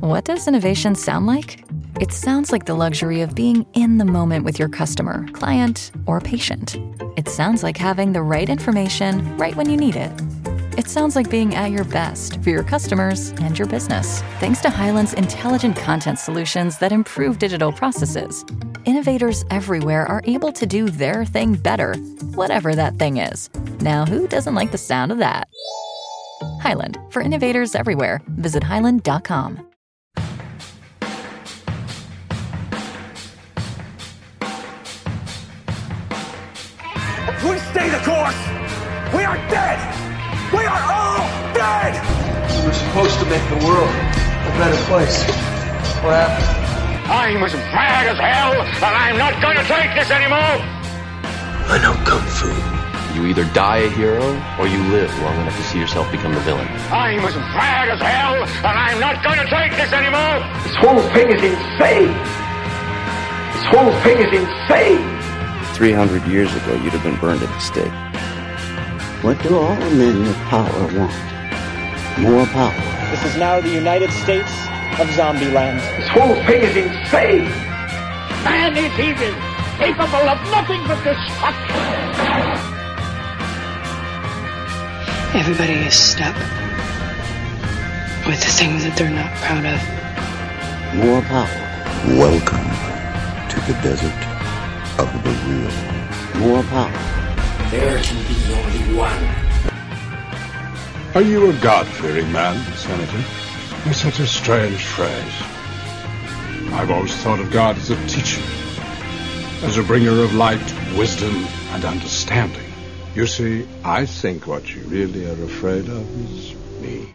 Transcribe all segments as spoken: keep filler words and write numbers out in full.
What does innovation sound like? It sounds like the luxury of being in the moment with your customer, client, or patient. It sounds like having the right information right when you need it. It sounds like being at your best for your customers and your business. Thanks to Hyland's intelligent content solutions that improve digital processes, innovators everywhere are able to do their thing better, whatever that thing is. Now, who doesn't like the sound of that? Hyland, for innovators everywhere. Visit hyland dot com. We stay the course! We are dead! We are all dead! We were supposed to make the world a better place. What happened? I'm as mad as hell, and I'm not gonna take this anymore! I know Kung Fu. You either die a hero, or you live long enough to see yourself become the villain. I'm as mad as hell, and I'm not gonna take this anymore! This whole thing is insane! This whole thing is insane! Three hundred years ago, you'd have been burned at the stake. What do all men with power want? More power. This is now the United States of Zombieland. This whole thing is insane! Man is evil, capable of nothing but destruction! Everybody is stuck with the things that they're not proud of. More power. Welcome to the desert of the real. More power. There can be only one. Are you a God-fearing man, Senator? It's such a strange phrase. I've always thought of God as a teacher, as a bringer of light, wisdom, and understanding. You see, I think what you really are afraid of is me.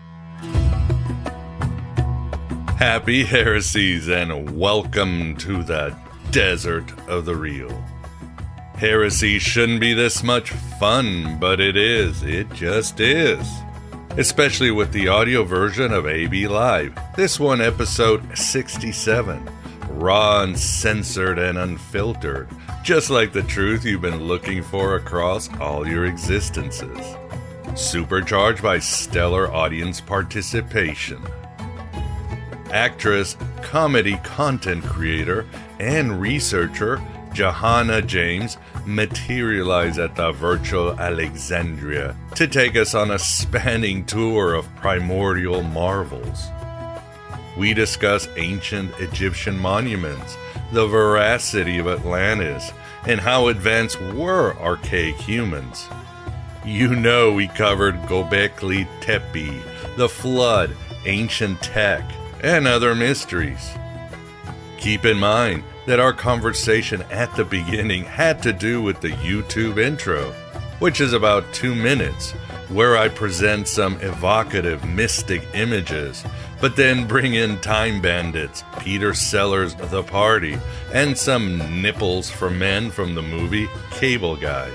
Happy heresies and welcome to the desert of the real. Heresy shouldn't be this much fun, but it is. It just is. Especially with the audio version of A B Live. This one, episode sixty-seven. Raw, uncensored, and unfiltered. Just like the truth you've been looking for across all your existences. Supercharged by stellar audience participation. Actress, comedy content creator, and researcher Johanna James materialize at the virtual Alexandria to take us on a spanning tour of primordial marvels. We discuss ancient Egyptian monuments, the veracity of Atlantis, and how advanced were archaic humans. You know we covered Göbekli Tepe, the flood, ancient tech, and other mysteries. Keep in mind that our conversation at the beginning had to do with the YouTube intro, which is about two minutes, where I present some evocative mystic images, but then bring in Time Bandits, Peter Sellers' The Party, and some nipples for men from the movie Cable Guy.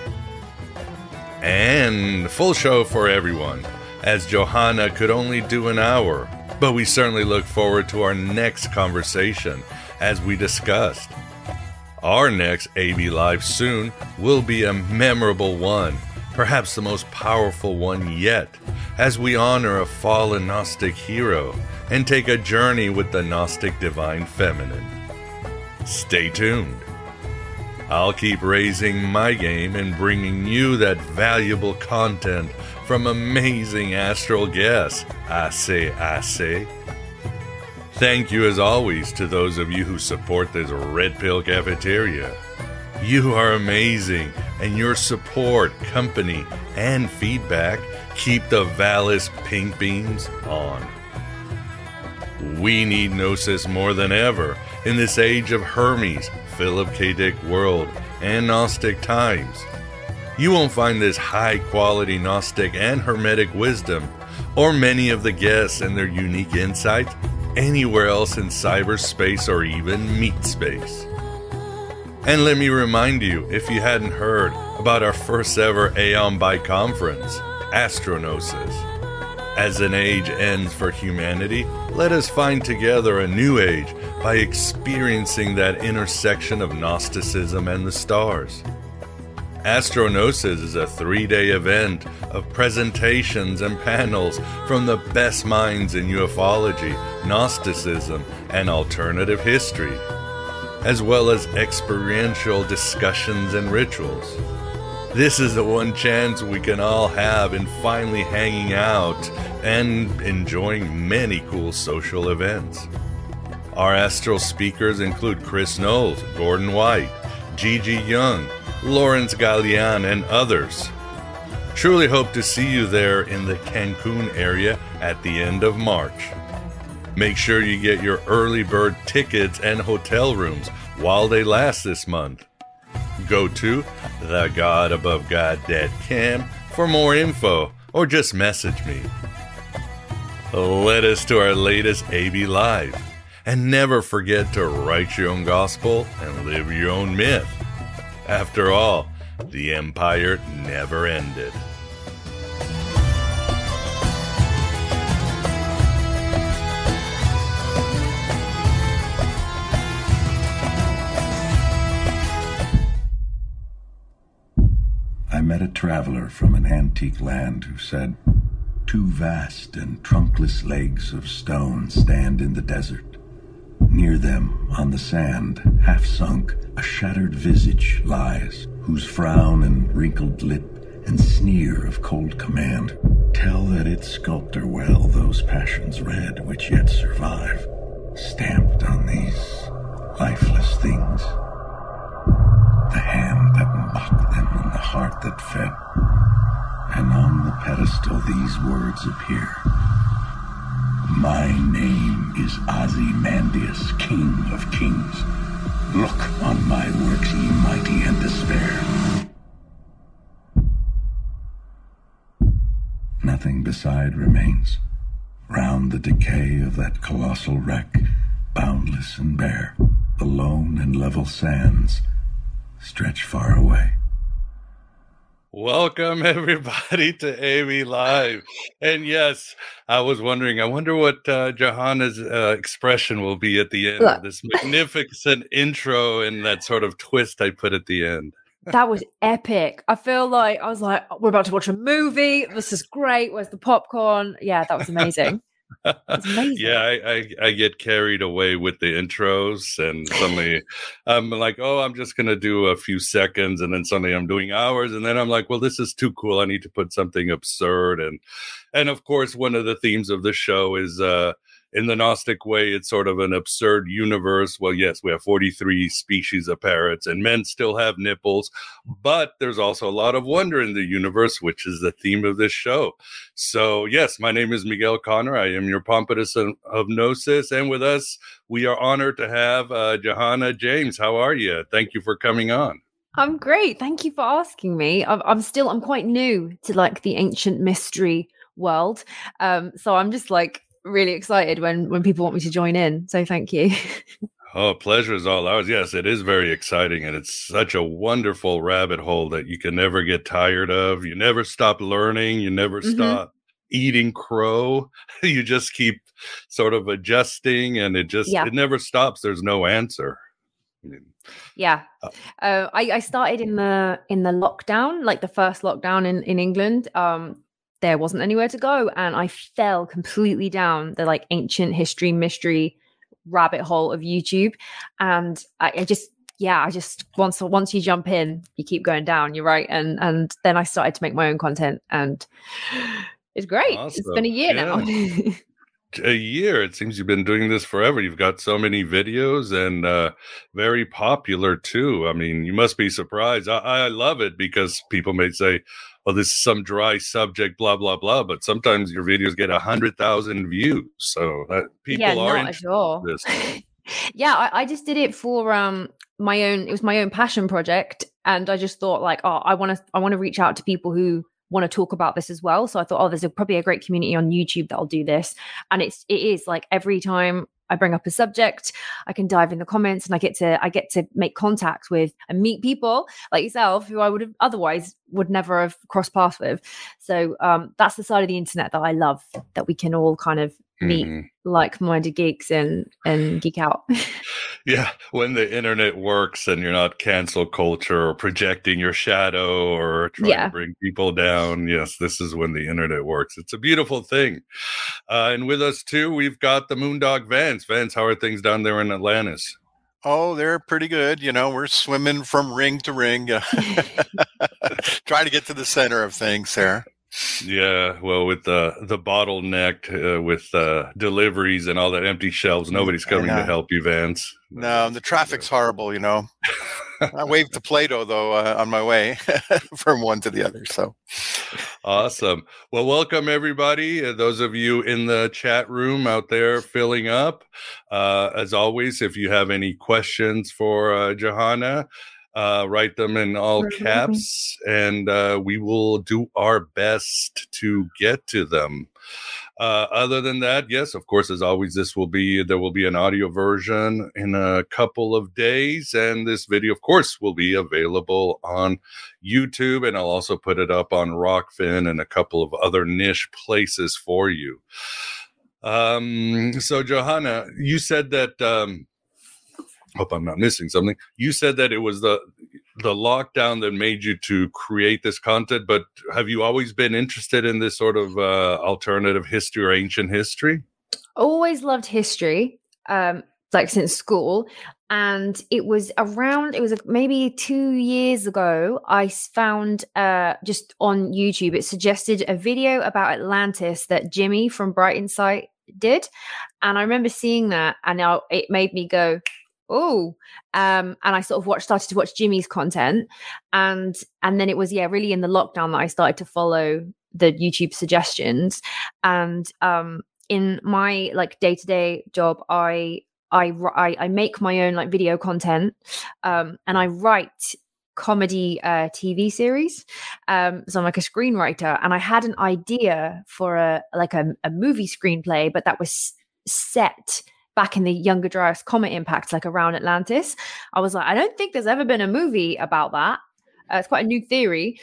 And full show for everyone, as Johanna could only do an hour, but we certainly look forward to our next conversation, as we discussed. Our next A B Live soon will be a memorable one, perhaps the most powerful one yet, as we honor a fallen Gnostic hero and take a journey with the Gnostic Divine Feminine. Stay tuned. I'll keep raising my game and bringing you that valuable content from amazing astral guests. I say, I say. Thank you as always to those of you who support this Red Pill Cafeteria. You are amazing, and your support, company, and feedback keep the Valis pink beams on. We need Gnosis more than ever in this age of Hermes, Philip K. Dick world, and Gnostic times. You won't find this high-quality Gnostic and Hermetic wisdom, or many of the guests and their unique insights, anywhere else in cyberspace or even meat space. And let me remind you, if you hadn't heard, about our first ever Aeon By conference, Astronoses. As an age ends for humanity, let us find together a new age by experiencing that intersection of Gnosticism and the stars. Astronoses is a three-day event of presentations and panels from the best minds in ufology, Gnosticism, and alternative history, as well as experiential discussions and rituals. This is the one chance we can all have in finally hanging out and enjoying many cool social events. Our astral speakers include Chris Knowles, Gordon White, Gigi Young, Lawrence Gallian, and others. Truly hope to see you there in the Cancun area at the end of March. Make sure you get your early bird tickets and hotel rooms while they last this month. Go to the god above god dot com for more info or just message me. Let us to our latest A B Live. And never forget to write your own gospel and live your own myth. After all, the empire never ended. I met a traveler from an antique land who said, "Two vast and trunkless legs of stone stand in the desert. Near them, on the sand, half sunk, a shattered visage lies, whose frown and wrinkled lip and sneer of cold command tell that its sculptor well those passions read which yet survive, stamped on these lifeless things. The hand that mocked them and the heart that fed, and on the pedestal these words appear. My name is Ozymandias, King of Kings. Look on my works, ye mighty, and despair." Nothing beside remains. Round the decay of that colossal wreck, boundless and bare, the lone and level sands stretch far away. Welcome, everybody, to A B Live. And yes, I was wondering, I wonder what uh, Johanna's uh, expression will be at the end Look. of this magnificent intro and that sort of twist I put at the end. That was epic. I feel like I was like, we're about to watch a movie. This is great. Where's the popcorn? Yeah, that was amazing. It's amazing. Yeah, I, I, I get carried away with the intros, and suddenly I'm like, oh, I'm just going to do a few seconds, and then suddenly I'm doing hours, and then I'm like, well, this is too cool. I need to put something absurd. And, and of course, one of the themes of the show is uh, in the Gnostic way, it's sort of an absurd universe. Well, yes, we have forty-three species of parrots, and men still have nipples, but there's also a lot of wonder in the universe, which is the theme of this show. So, yes, my name is Miguel Connor. I am your Pompatus of, of Gnosis, and with us, we are honored to have uh, Johanna James. How are you? Thank you for coming on. I'm great. Thank you for asking me. I'm, I'm still, I'm quite new to like the ancient mystery world. Um, so I'm just like, really excited when when people want me to join in, so thank you. Oh, pleasure is all ours. Yes, it is very exciting, and it's such a wonderful rabbit hole that you can never get tired of. You never stop learning. You never mm-hmm. stop eating crow. You just keep sort of adjusting, and it just yeah. it never stops. There's no answer. Yeah, uh, I, I started in the in the lockdown, like the first lockdown in in England. Um, there wasn't anywhere to go, and I fell completely down the like ancient history mystery rabbit hole of YouTube. And I, I just, yeah, I just once once you jump in, you keep going down. You're right, and and then I started to make my own content, and it's great. Awesome. It's been a year yeah. now. A year. It seems you've been doing this forever. You've got so many videos, and uh, very popular too. I mean, you must be surprised. I, I love it because people may say, well, this is some dry subject, blah, blah, blah. But sometimes your videos get a hundred thousand views. So that people yeah, are not interested at all. in this. Yeah, I, I just did it for um my own, it was my own passion project. And I just thought like, oh, I want to, I want to reach out to people who want to talk about this as well. So I thought, oh, there's a, probably a great community on YouTube that'll do this. And it's, it is like every time I bring up a subject, I can dive in the comments and I get to, I get to make contact with and meet people like yourself who I would have otherwise would never have crossed paths with. So um, that's the side of the internet that I love, that we can all kind of meet Mm-hmm. like-minded geeks and and geek out. Yeah, when the internet works and you're not cancel culture or projecting your shadow or trying Yeah. to bring people down. Yes, this is when the internet works. It's a beautiful thing. Uh, and with us too, we've got the Moondog Vance. Vance, how are things down there in Atlantis? Oh, they're pretty good. You know, we're swimming from ring to ring, uh, trying to get to the center of things there. Yeah, well, with the the bottleneck uh, with uh, deliveries and all that empty shelves, nobody's coming to help you, Vance. No, the traffic's horrible, you know. I waved to Plato, though, uh, on my way from one to the other. So awesome. Well, welcome, everybody. Uh, those of you in the chat room out there filling up. Uh, as always, if you have any questions for uh, Johanna, Uh, write them in all caps, and uh, we will do our best to get to them. Uh, other than that, yes, of course, as always, this will be there will be an audio version in a couple of days, and this video, of course, will be available on YouTube, and I'll also put it up on Rockfin and a couple of other niche places for you. Um, so, Johanna, you said that. Um, Hope I'm not missing something. You said that it was the the lockdown that made you to create this content, but have you always been interested in this sort of uh, alternative history or ancient history? Always loved history, um, like since school. And it was around, it was maybe two years ago, I found uh, just on YouTube, it suggested a video about Atlantis that Jimmy from Bright Insight did. And I remember seeing that, and now it made me go, oh, um, and I sort of watched, started to watch Jimmy's content, and and then it was yeah, really in the lockdown that I started to follow the YouTube suggestions. And um, in my like day to day job, I, I I I make my own like video content, um, and I write comedy uh, T V series. Um, so I'm like a screenwriter, and I had an idea for a like a, a movie screenplay, but that was set back in the Younger Dryas Comet Impact, like around Atlantis. I was like, I don't think there's ever been a movie about that. Uh, it's quite a new theory.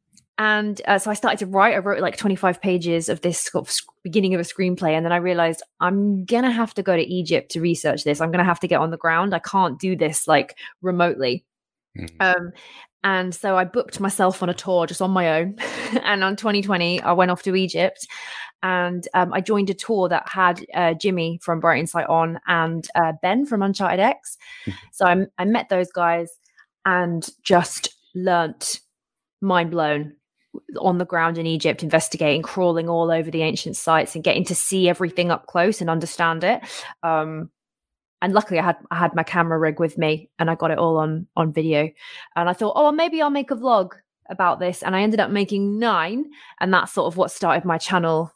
And uh, so I started to write. I wrote like twenty-five pages of this sort of beginning of a screenplay. And then I realized I'm going to have to go to Egypt to research this. I'm going to have to get on the ground. I can't do this like remotely. Mm-hmm. Um, and so I booked myself on a tour just on my own. And on twenty twenty, I went off to Egypt. And um, I joined a tour that had uh, Jimmy from Bright Insight on and uh, Ben from Uncharted X. So I, I met those guys and just learnt, mind blown, on the ground in Egypt, investigating, crawling all over the ancient sites and getting to see everything up close and understand it. Um, and luckily I had I had my camera rig with me and I got it all on, on video. And I thought, oh, maybe I'll make a vlog about this. And I ended up making nine. And that's sort of what started my channel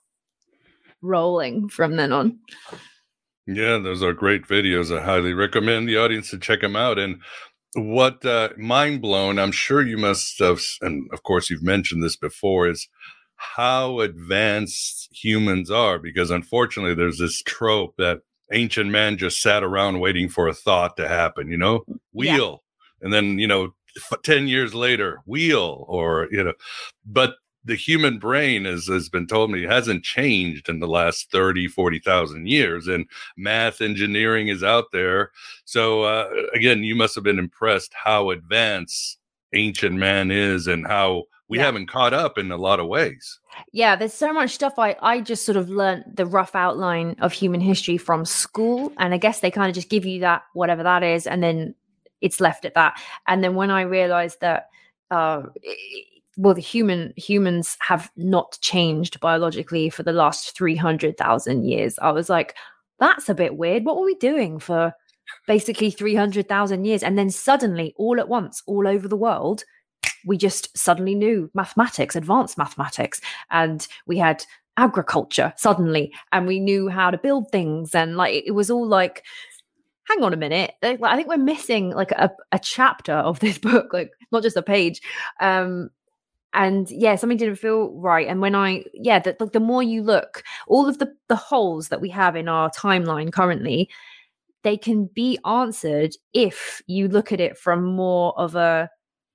rolling from then on. Yeah, those are great videos. I highly recommend the audience to check them out. And what uh, mind blown, I'm sure you must have, and of course you've mentioned this before, is how advanced humans are. Because unfortunately, there's this trope that ancient man just sat around waiting for a thought to happen, you know, wheel. Yeah. And then, you know, ten years later, wheel, or, you know, but the human brain, is, has been told me, hasn't changed in the last thirty, forty thousand years. And math engineering is out there. So, uh, again, you must have been impressed how advanced ancient man is and how we yeah. haven't caught up in a lot of ways. Yeah, there's so much stuff. I, I just sort of learned the rough outline of human history from school. And I guess they kind of just give you that, whatever that is, and then it's left at that. And then when I realized that, uh, it, well, the human humans have not changed biologically for the last three hundred thousand years. I was like, that's a bit weird. What were we doing for basically three hundred thousand years? And then suddenly, all at once, all over the world, we just suddenly knew mathematics, advanced mathematics, and we had agriculture suddenly, and we knew how to build things. And like, it was all like, hang on a minute. Like, I think we're missing like a, a chapter of this book, like not just a page. Um, And yeah, something didn't feel right. And when I, yeah, the, the, the more you look, all of the, the holes that we have in our timeline currently, they can be answered if you look at it from more of a,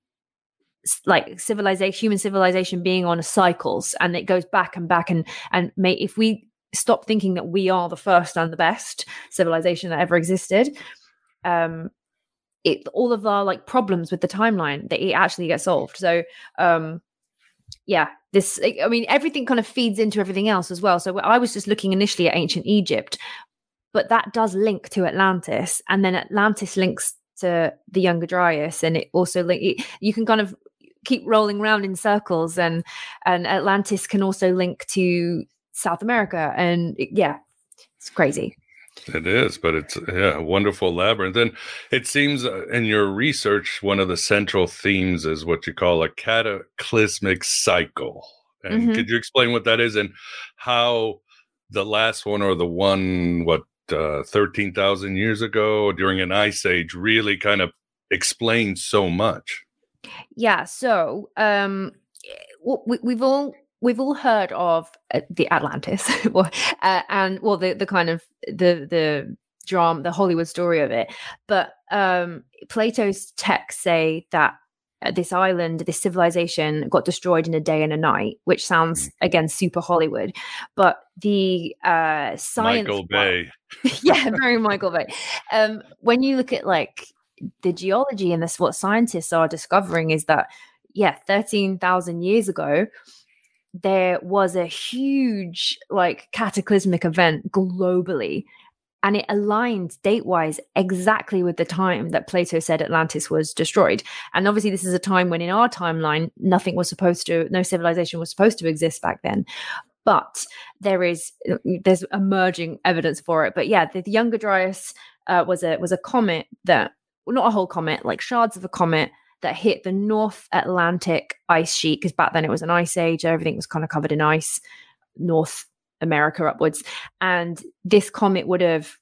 like civilization, human civilization being on cycles, and it goes back and back. And, and may, if we stop thinking that we are the first and the best civilization that ever existed. Um, it all of our like problems with the timeline that it actually gets solved. So, um, yeah, this. I mean, everything kind of feeds into everything else as well. So I was just looking initially at ancient Egypt, but that does link to Atlantis, and then Atlantis links to the Younger Dryas, and it also link. It, you can kind of keep rolling around in circles, and and Atlantis can also link to South America, and it, yeah, it's crazy. It is, but it's yeah, a wonderful labyrinth. And it seems uh, in your research, one of the central themes is what you call a cataclysmic cycle. And mm-hmm. could you explain what that is and how the last one, or the one, what, uh, thirteen thousand years ago during an ice age, really kind of explains so much? Yeah. So um, we, we've all we've all heard of uh, the Atlantis, well, uh, and well, the the kind of the the drama, the Hollywood story of it. But um, Plato's texts say that uh, this island, this civilization, got destroyed in a day and a night, which sounds again super Hollywood. But the uh, science, Michael Bay, yeah, very Michael Bay. Um, when you look at like the geology and this, what scientists are discovering is that yeah, thirteen thousand years ago, there was a huge like cataclysmic event globally, and it aligned date-wise exactly with the time that Plato said Atlantis was destroyed. And obviously this is a time when in our timeline nothing was supposed to, no civilization was supposed to exist back then, but there is there's emerging evidence for it. But yeah, the, the Younger Dryas uh, was a was a comet that, well, not a whole comet, like shards of a comet that hit the North Atlantic ice sheet, because back then it was an ice age. Everything was kind of covered in ice, North America upwards. And this comet would have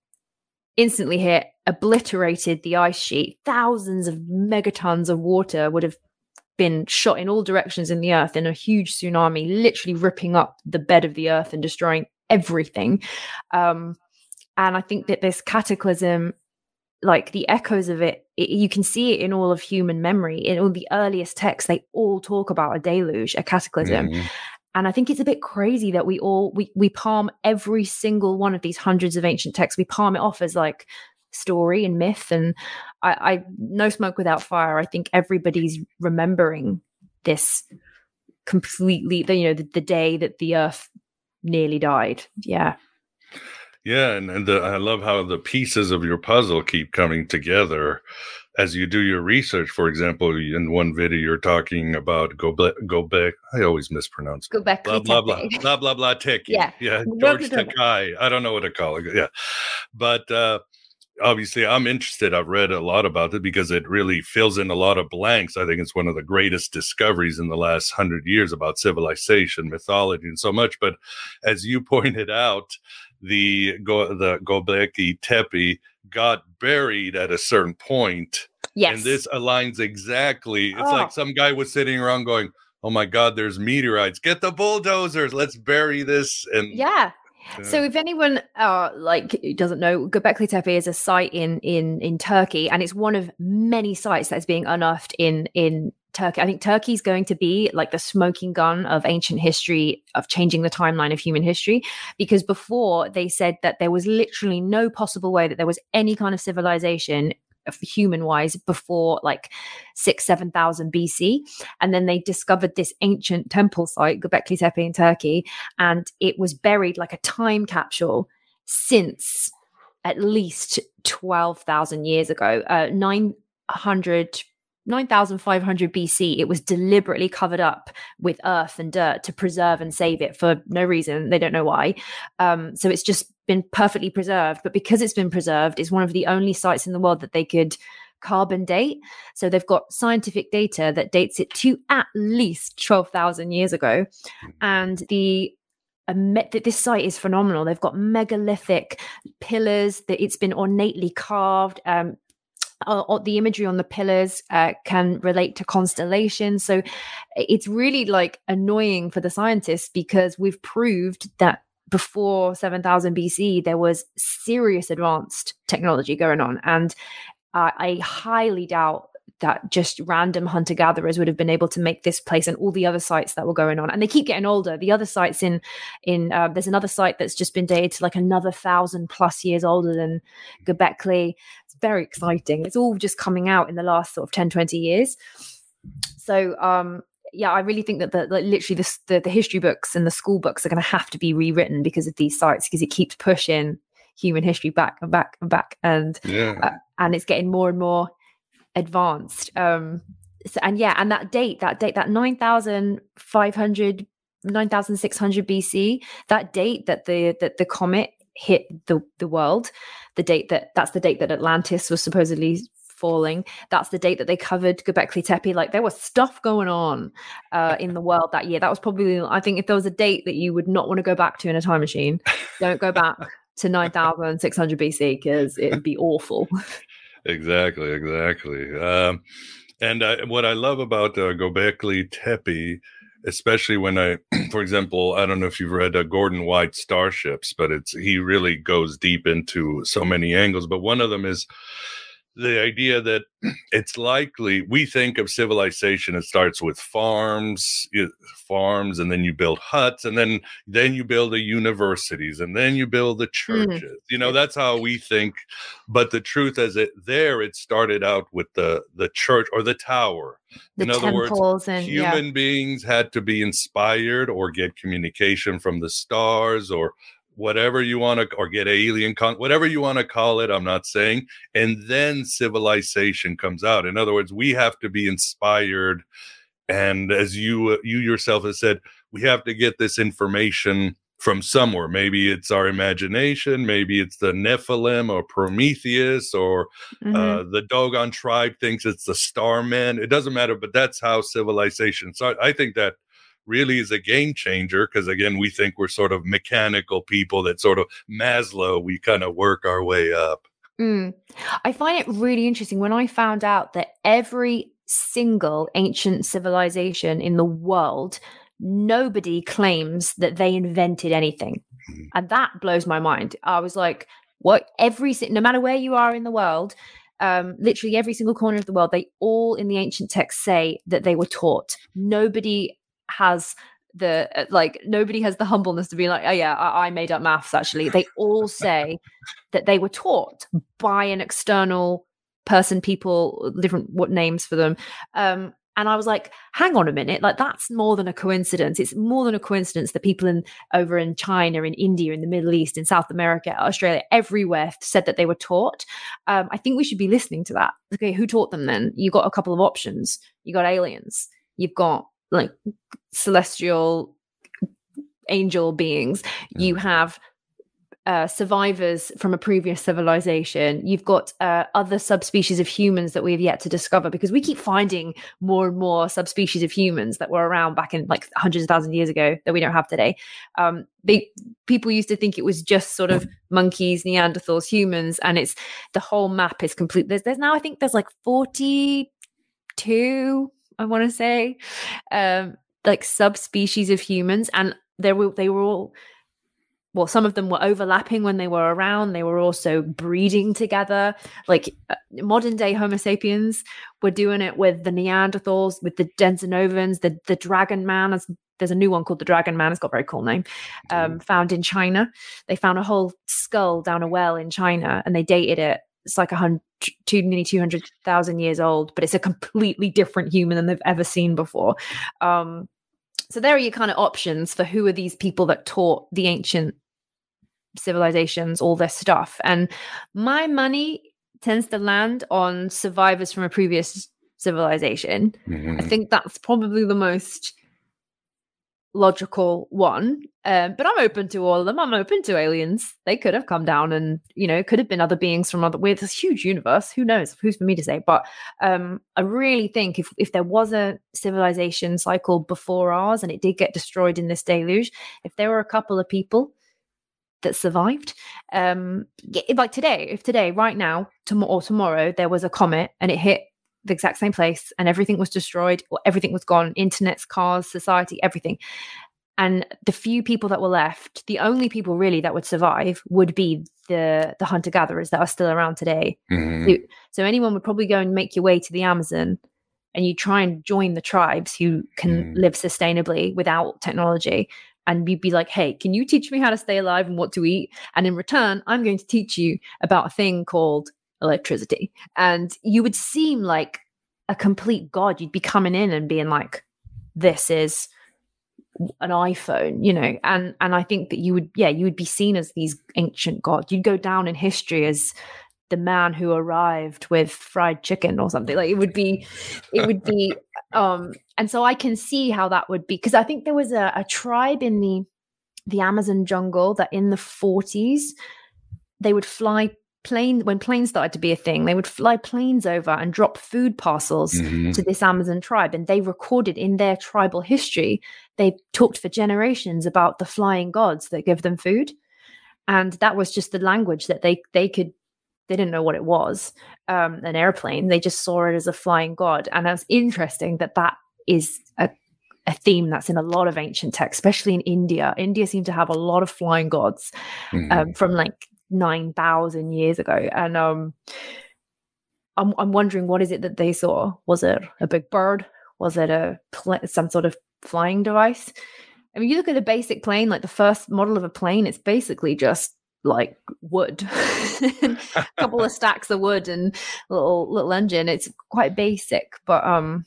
instantly hit, obliterated the ice sheet. Thousands of megatons of water would have been shot in all directions in the earth in a huge tsunami, literally ripping up the bed of the earth and destroying everything. Um, and I think that this cataclysm, like the echoes of it, it, you can see it in all of human memory. In all the earliest texts, they all talk about a deluge, a cataclysm. Mm-hmm. And I think it's a bit crazy that we all, we, we palm every single one of these hundreds of ancient texts, we palm it off as like story and myth. And I, I no smoke without fire. I think everybody's remembering this completely, the, you know, the, the day that the earth nearly died. Yeah. Yeah, and, and the, I love how the pieces of your puzzle keep coming together as you do your research. For example, in one video, you're talking about Göbekli, Göbekli, I always mispronounce it. Göbekli blah, blah, blah, blah, blah, blah, Tepe. Yeah. Yeah, George Takei. I don't know what to call it. Yeah. But uh, obviously, I'm interested. I've read a lot about it because it really fills in a lot of blanks. I think it's one of the greatest discoveries in the last hundred years about civilization, mythology, and so much. But as you pointed out, the Go, the Göbekli Tepe got buried at a certain point. Yes. And this aligns exactly. It's oh. like some guy was sitting around going, oh my God, there's meteorites. Get the bulldozers. Let's bury this. And yeah. Yeah. So if anyone uh, like doesn't know, Göbekli Tepe is a site in in in Turkey, and it's one of many sites that's being unearthed in in Turkey. I think Turkey is going to be like the smoking gun of ancient history, of changing the timeline of human history, because before they said that there was literally no possible way that there was any kind of civilization human wise before like six, seven thousand B C. And then they discovered this ancient temple site, Göbekli Tepe in Turkey, and it was buried like a time capsule since at least twelve thousand years ago, uh, nine hundred nine thousand five hundred B C. It was deliberately covered up with earth and dirt to preserve and save it for no reason. They don't know why. Um, so it's just been perfectly preserved. But because it's been preserved, it's one of the only sites in the world that they could carbon date. So they've got scientific data that dates it to at least twelve thousand years ago. And the Um, this site is phenomenal. They've got megalithic pillars that it's been ornately carved. Um, uh, the imagery on the pillars uh, can relate to constellations. So it's really like annoying for the scientists, because we've proved that before seven thousand B C, there was serious advanced technology going on. And uh, I highly doubt that just random hunter gatherers would have been able to make this place and all the other sites that were going on. And they keep getting older. The other sites in in uh, there's another site that's just been dated to like another thousand plus years older than Göbekli. It's very exciting. It's all just coming out in the last sort of ten, twenty years. So um, yeah, I really think that the, like, literally the, the the history books and the school books are going to have to be rewritten because of these sites, because it keeps pushing human history back and back and back, and yeah. uh, and it's getting more and more advanced. Um, so, and yeah, and that date, that date, that nine thousand five hundred, nine thousand six hundred B C, that date that the that the comet hit the the world, the date that that's the date that Atlantis was supposedly falling. That's the date that they covered Göbekli Tepe. Like, there was stuff going on uh, in the world that year. That was probably, I think, if there was a date that you would not want to go back to in a time machine, don't go back to nine thousand six hundred B C, because it'd be awful. Exactly, exactly. Um, and I, what I love about uh, Göbekli Tepe, especially when I, for example, I don't know if you've read uh, Gordon White's Starships, but it's he really goes deep into so many angles. But one of them is the idea that it's likely, we think of civilization, it starts with farms, you, farms, and then you build huts, and then then you build the universities, and then you build the churches. Mm. You know, that's how we think. But the truth is that there it started out with the, the church or the tower. The In other words, and, human yeah. beings had to be inspired or get communication from the stars, or whatever you want to, or get alien, con- whatever you want to call it, I'm not saying. And then civilization comes out. In other words, we have to be inspired. And as you, uh, you yourself have said, we have to get this information from somewhere. Maybe it's our imagination. Maybe it's the Nephilim or Prometheus, or mm-hmm. uh, the Dogon tribe thinks it's the Starmen. It doesn't matter, but that's how civilization. So I, I think that really is a game changer, because again, we think we're sort of mechanical people that sort of Maslow, we kind of work our way up. Mm. I find it really interesting when I found out that every single ancient civilization in the world, nobody claims that they invented anything. Mm-hmm. And that blows my mind. I was like, what? Every, no matter where you are in the world, um, literally every single corner of the world, they all in the ancient texts say that they were taught. Nobody has the like nobody has the humbleness to be like, oh yeah, I, I made up maths. Actually, they all say that they were taught by an external person, people, different what names for them. Um, and I was like, hang on a minute, like that's more than a coincidence. It's more than a coincidence that people in over in China, in India, in the Middle East, in South America, Australia, everywhere said that they were taught. Um, I think we should be listening to that. Okay, who taught them then? You got a couple of options. You got aliens. You've got like celestial angel beings. You have uh, survivors from a previous civilization. You've got uh, other subspecies of humans that we have yet to discover, because we keep finding more and more subspecies of humans that were around back in like hundreds of thousands of years ago that we don't have today. Um, they, people used to think it was just sort of monkeys, Neanderthals, humans, and it's the whole map is complete. There's, there's now, I think there's like forty-two, I want to say, um, like subspecies of humans, and they were they were all, well, some of them were overlapping when they were around. They were also breeding together. Like uh, modern day Homo sapiens were doing it with the Neanderthals, with the Denisovan, the the Dragon Man. There's a new one called the Dragon Man. It's got a very cool name. Um, found in China. They found a whole skull down a well in China, and they dated it. It's like a hundred, two, nearly two hundred thousand years old, but it's a completely different human than they've ever seen before. Um, so there are your kind of options for who are these people that taught the ancient civilizations all this stuff. And my money tends to land on survivors from a previous civilization. Mm-hmm. I think that's probably the most logical one, um, but I'm open to all of them. I'm open to aliens. They could have come down, and you know, it could have been other beings from other. We're this huge universe. Who knows? Who's for me to say? But um, I really think if if there was a civilization cycle before ours, and it did get destroyed in this deluge, if there were a couple of people that survived, um, like today, if today, right now, tom- or tomorrow, there was a comet and it hit the exact same place and everything was destroyed, or everything was gone, internets, cars, society, everything. And the few people that were left, the only people really that would survive would be the the hunter-gatherers that are still around today. Mm-hmm. So, so anyone would probably go and make your way to the Amazon, and you try and join the tribes who can Mm-hmm. live sustainably without technology. And you'd be like, hey, can you teach me how to stay alive and what to eat? And in return, I'm going to teach you about a thing called electricity. And you would seem like a complete god. You'd be coming in and being like, this is an iPhone, you know, and and I think that you would, yeah, you would be seen as these ancient gods. You'd go down in history as the man who arrived with fried chicken or something. Like it would be, it would be, um, and so I can see how that would be, because I think there was a, a tribe in the the Amazon jungle that in the forties they would fly plane when planes started to be a thing. They would fly planes over and drop food parcels Mm-hmm. to this Amazon tribe, and they recorded in their tribal history. They talked for generations about the flying gods that give them food, and that was just the language that they they could. They didn't know what it was, um, an airplane. They just saw it as a flying god, and it's interesting that that is a a theme that's in a lot of ancient texts, especially in India. India seemed to have a lot of flying gods Mm-hmm. um, from like nine thousand years ago. And um, I'm, I'm wondering, what is it that they saw? Was it a big bird? Was it a pl- some sort of flying device? I mean, you look at a basic plane, like the first model of a plane, it's basically just like wood, a couple of stacks of wood and little little engine. It's quite basic, but um,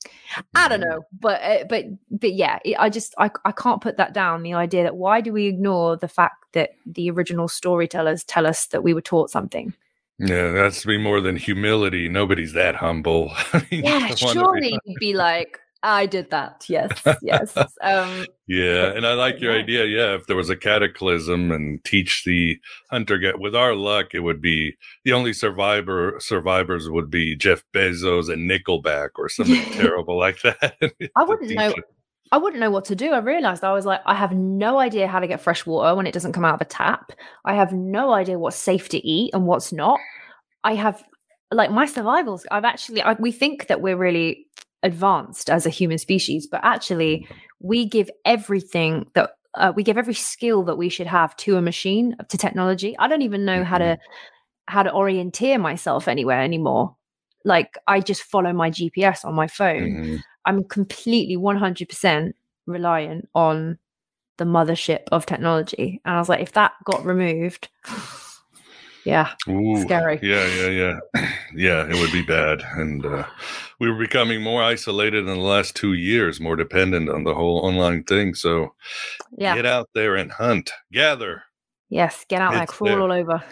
I don't know. But uh, but but yeah, it, I just I I can't put that down. The idea that why do we ignore the fact that the original storytellers tell us that we were taught something? Yeah, that has to be more than humility. Nobody's that humble. I mean, Yeah, I wanna surely be- you'd be like, I did that. Yes, yes. Um, Yeah, and I like your idea. Yeah, if there was a cataclysm and teach the hunter get with our luck, it would be the only survivor survivors would be Jeff Bezos and Nickelback or something terrible like that. I wouldn't Teach know. it. I wouldn't know what to do. I realized I was like, I have no idea how to get fresh water when it doesn't come out of a tap. I have no idea what's safe to eat and what's not. I have, like, my survivals. I've actually, I, we think that we're really advanced as a human species, but actually, we give everything that uh, we give every skill that we should have to a machine, to technology. I don't even know how to how to orienteer myself anywhere anymore. Like, I just follow my G P S on my phone. Mm-hmm. I'm completely one hundred percent reliant on the mothership of technology. And I was like, if that got removed, yeah, Ooh, scary. Yeah, yeah, yeah. Yeah, it would be bad. And uh, we were becoming more isolated in the last two years, more dependent on the whole online thing. So Yeah. get out there and hunt, gather. Yes, get out there, It's crawl there. all over.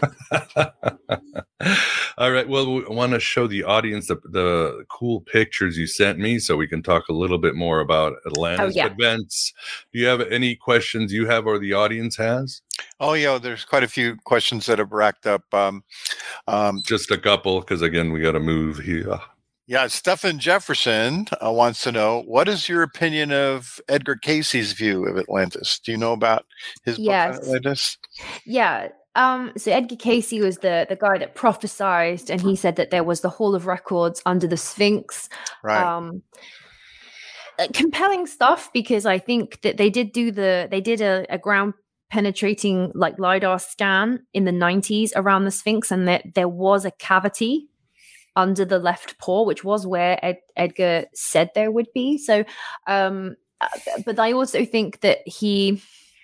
All right. Well, we want to show the audience the, the cool pictures you sent me so we can talk a little bit more about Atlanta's yeah. events. Do you have any questions you have or the audience has? Oh, yeah, there's quite a few questions that have racked up. Um, um, Just a couple, because again, we got to move here. yeah, Stephen Jefferson uh, wants to know, what is your opinion of Edgar Casey's view of Atlantis? Do you know about his Yes. book on Atlantis? Yeah. Um, so Edgar Casey was the the guy that prophesized, and he said that there was the Hall of Records under the Sphinx. Right. Um, uh, compelling stuff, because I think that they did do the they did a, a ground penetrating like LiDAR scan in the nineties around the Sphinx, and that there was a cavity under the left paw, which was where Ed, Edgar said there would be. So, um, uh, but I also think that he,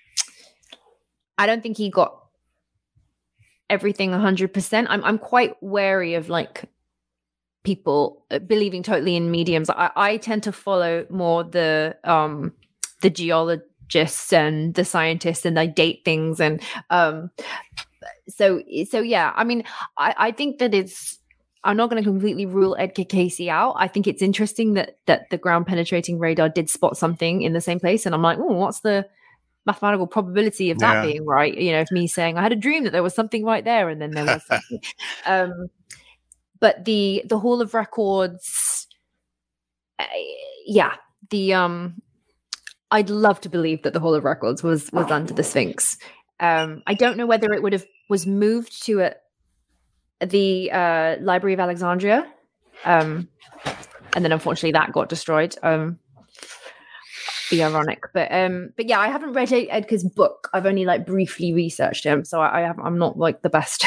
I don't think he got everything one hundred percent. I'm I'm quite wary of like people believing totally in mediums. I, I tend to follow more the um the geologists and the scientists, and they date things, and um so so yeah. I mean, I I think that it's. I'm not going to completely rule Edgar Casey out. I think it's interesting that that the ground penetrating radar did spot something in the same place, and I'm like, oh, what's the mathematical probability of that Yeah. being right? You know, of me saying I had a dream that there was something right there, and then there was something. um, but the the Hall of Records, uh, yeah, the um, I'd love to believe that the Hall of Records was was under the Sphinx. Um, I don't know whether it would have was moved to a the uh, Library of Alexandria, um, and then unfortunately that got destroyed. Um, be ironic. But um, but yeah, I haven't read Ed- Edgar's book. I've only like briefly researched him, so I, I have, I'm not like the best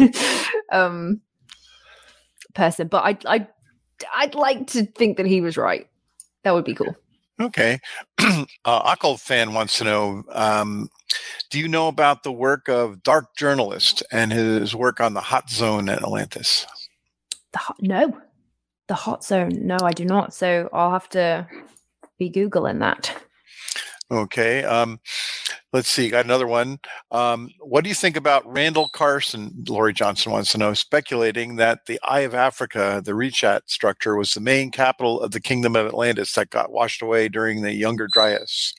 um person. But I I I'd, I'd like to think that he was right. That would be cool. Okay. uh, Akal fan wants to know, um, do you know about the work of Dark Journalist and his work on the hot zone at Atlantis? The hot, no, the hot zone. No, I do not. So I'll have to be Googling that. Okay. Um, let's see. Got another one. Um, what do you think about Randall Carson? Lori Johnson wants to know, speculating that the Eye of Africa, the Richat structure, was the main capital of the Kingdom of Atlantis that got washed away during the Younger Dryas.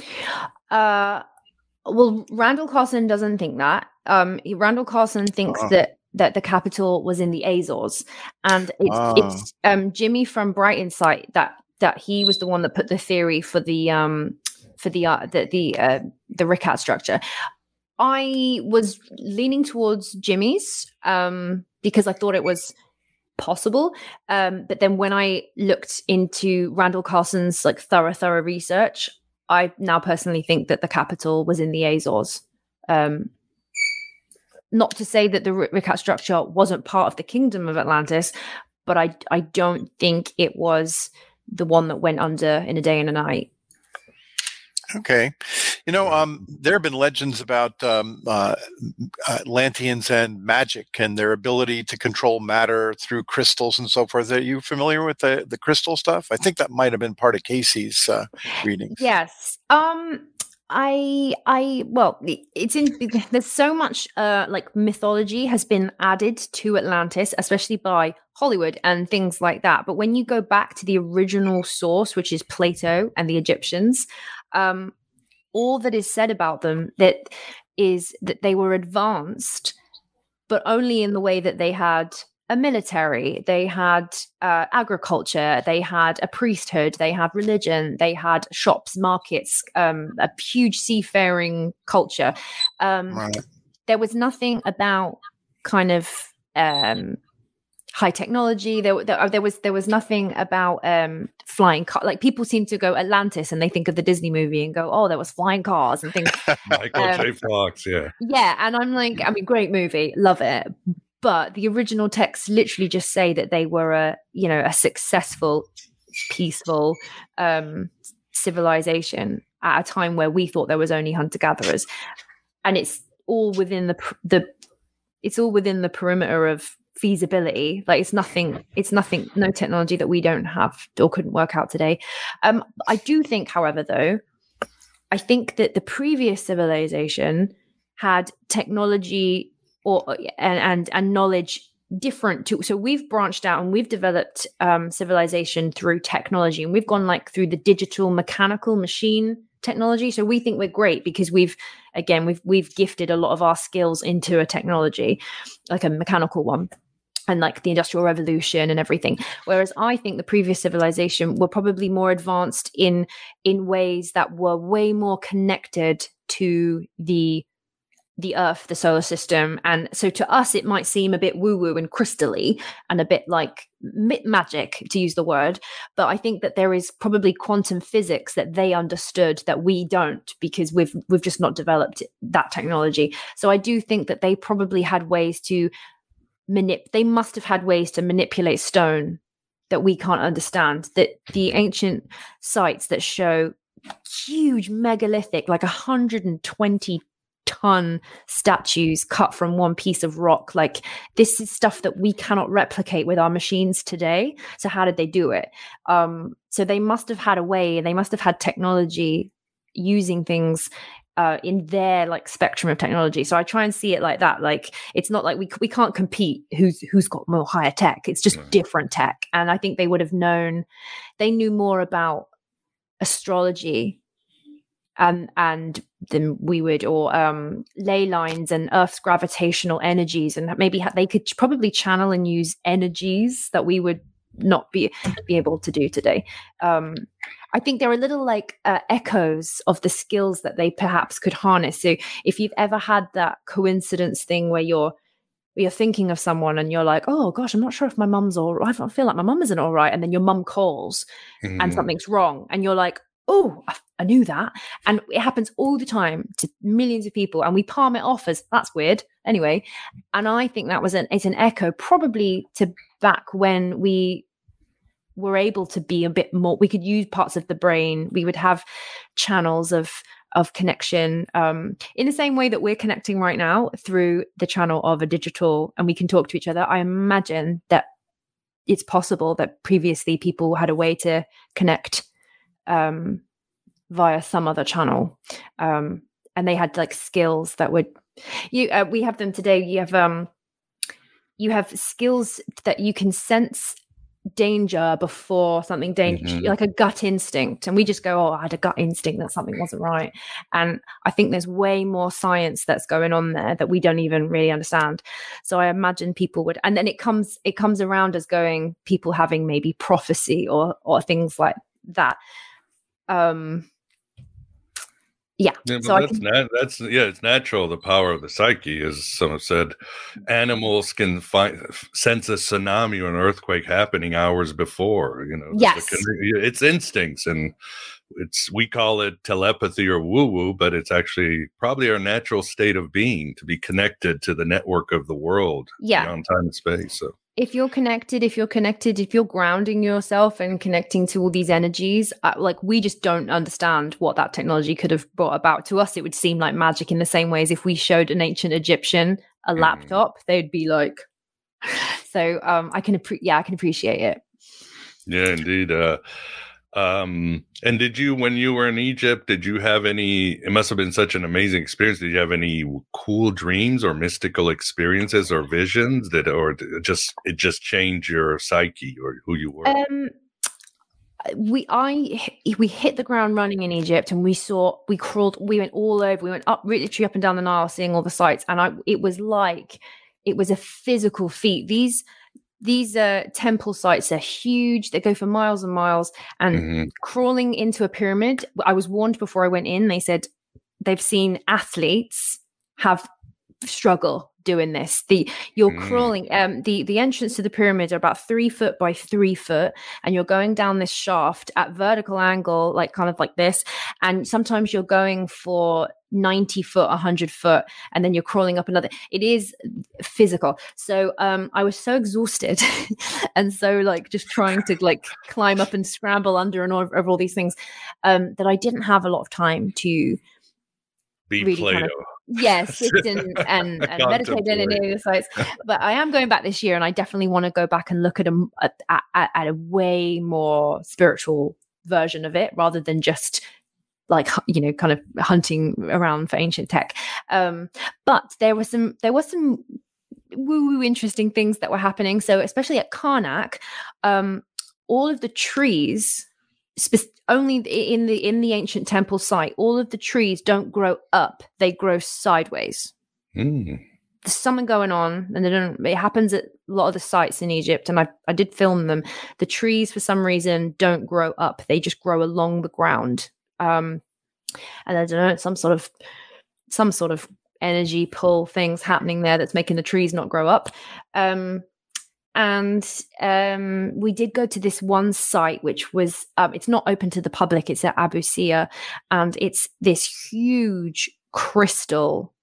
Uh, well, Randall Carson doesn't think that. Um, he, Randall Carson thinks uh-huh. that that the capital was in the Azores, and it's uh. it's um Jimmy from Bright Insight that that he was the one that put the theory for the um. for the uh, the the uh, the Richat structure. I was leaning towards Jimmy's um, because I thought it was possible. Um, but then when I looked into Randall Carson's like thorough, thorough research, I now personally think that the capital was in the Azores. Um, not to say that the Richat structure wasn't part of the Kingdom of Atlantis, but I I don't think it was the one that went under in a day and a night. Okay. You know, um, there have been legends about um, uh, Atlanteans and magic and their ability to control matter through crystals and so forth. Are you familiar with the, the crystal stuff? I think that might have been part of Casey's uh, readings. Yes. Um, I, I, well, it's in, there's so much uh, like mythology has been added to Atlantis, especially by Hollywood and things like that. But when you go back to the original source, which is Plato and the Egyptians, Um, all that is said about them that is that they were advanced, but only in the way that they had a military, they had uh, agriculture, they had a priesthood, they had religion, they had shops, markets, um, a huge seafaring culture. Um, right. There was nothing about kind of um, high technology. There, there, there was there was nothing about um, flying car. Like people seem to go Atlantis and they think of the Disney movie and go, "Oh, there was flying cars and things." Michael um, J. Fox, yeah, yeah. And I'm like, I mean, great movie, love it. But the original texts literally just say that they were a, you know, a successful, peaceful um, civilization at a time where we thought there was only hunter gatherers, and it's all within the the, it's all within the perimeter of feasibility. Like it's nothing it's nothing no technology that we don't have or couldn't work out today. um I do think, however, though, I think that the previous civilization had technology or and and, and knowledge different to, so we've branched out and we've developed um civilization through technology, and we've gone like through the digital mechanical machine technology. So we think we're great because we've again we've we've gifted a lot of our skills into a technology, like a mechanical one, and like the Industrial Revolution and everything. Whereas I think the previous civilization were probably more advanced in in ways that were way more connected to the the Earth, the solar system. And so to us, it might seem a bit woo-woo and crystally and a bit like magic, to use the word. But I think that there is probably quantum physics that they understood that we don't, because we've we've just not developed that technology. So I do think that they probably had ways to manip they must have had ways to manipulate stone that we can't understand, that the ancient sites that show huge megalithic, like one hundred twenty ton statues cut from one piece of rock, like this is stuff that we cannot replicate with our machines today. So how did they do it? Um so they must have had a way, they must have had technology using things Uh, in their like spectrum of technology. So I try and see it like that. Like it's not like we we can't compete who's who's got more higher tech. It's just right. different tech. And I think they would have known, they knew more about astrology and and than we would, or um, ley lines and Earth's gravitational energies, and maybe ha- they could probably channel and use energies that we would not be be able to do today. Um, I think there are little like uh, echoes of the skills that they perhaps could harness. So if you've ever had that coincidence thing where you're where you're thinking of someone and you're like, oh gosh, I'm not sure if my mum's all right. I feel like my mum isn't all right. And then your mum calls mm. and something's wrong. And you're like, oh, I I knew that. And it happens all the time to millions of people. And we palm it off as that's weird. Anyway. And I think that was an, it's an echo probably to back when we were able to be a bit more, we could use parts of the brain. We would have channels of, of connection um, in the same way that we're connecting right now through the channel of a digital, and we can talk to each other. I imagine that it's possible that previously people had a way to connect um, via some other channel. Um, and they had like skills that would, you, uh, we have them today. You have, um, you have skills that you can sense danger before something dangerous, mm-hmm. like a gut instinct. And we just go, oh, I had a gut instinct that something wasn't right. And I think there's way more science that's going on there that we don't even really understand. So I imagine people would, and then it comes, it comes around as going, people having maybe prophecy or, or things like that. Um, Yeah. yeah so that's, can... nat- that's yeah, it's natural. The power of the psyche, as some have said, animals can find sense a tsunami or an earthquake happening hours before. You know, yes, the, it's instincts, and it's we call it telepathy or woo woo, but it's actually probably our natural state of being to be connected to the network of the world, yeah, beyond time and space. So. If you're connected, if you're connected, if you're grounding yourself and connecting to all these energies, uh, like we just don't understand what that technology could have brought about. To us, it would seem like magic in the same way as if we showed an ancient Egyptian a mm. laptop, they'd be like, so um, I can, appre- yeah, I can appreciate it. Yeah, indeed. Uh, um, and did you, when you were in Egypt, did you have any, it must have been such an amazing experience. Did you have any cool dreams or mystical experiences or visions that, or just, it just changed your psyche or who you were? Um, we, I, we hit the ground running in Egypt, and we saw, we crawled, we went all over, we went up, literally up and down the Nile, seeing all the sites. And I, it was like, it was a physical feat. These, These uh, temple sites are huge. They go for miles and miles. And mm-hmm. crawling into a pyramid, I was warned before I went in. They said they've seen athletes have struggle doing this. The you're mm. crawling. Um, the the entrance to the pyramid are about three foot by three foot, and you're going down this shaft at vertical angle, like kind of like this. And sometimes you're going for ninety foot, one hundred foot, and then you're crawling up another. It is physical. So um, I was so exhausted, and so like just trying to like climb up and scramble under and over, over all these things, um, that I didn't have a lot of time to be really Plato. Kind of, yes, sit and, and, and meditate in any sites. But I am going back this year, and I definitely want to go back and look at a at, at, at a way more spiritual version of it, rather than just like, you know, kind of hunting around for ancient tech. Um, but there was some there was some woo-woo interesting things that were happening. So especially at Karnak, um, all of the trees. Spe- only in the in the ancient temple site, all of the trees don't grow up; they grow sideways. Mm. There's something going on, and they don't. It happens at a lot of the sites in Egypt, and I I did film them. The trees, for some reason, don't grow up; they just grow along the ground. Um, and I don't know, some sort of some sort of energy pull things happening there that's making the trees not grow up. Um, And um, we did go to this one site, which was, um, it's not open to the public. It's at Abu Sia. And it's this huge crystal.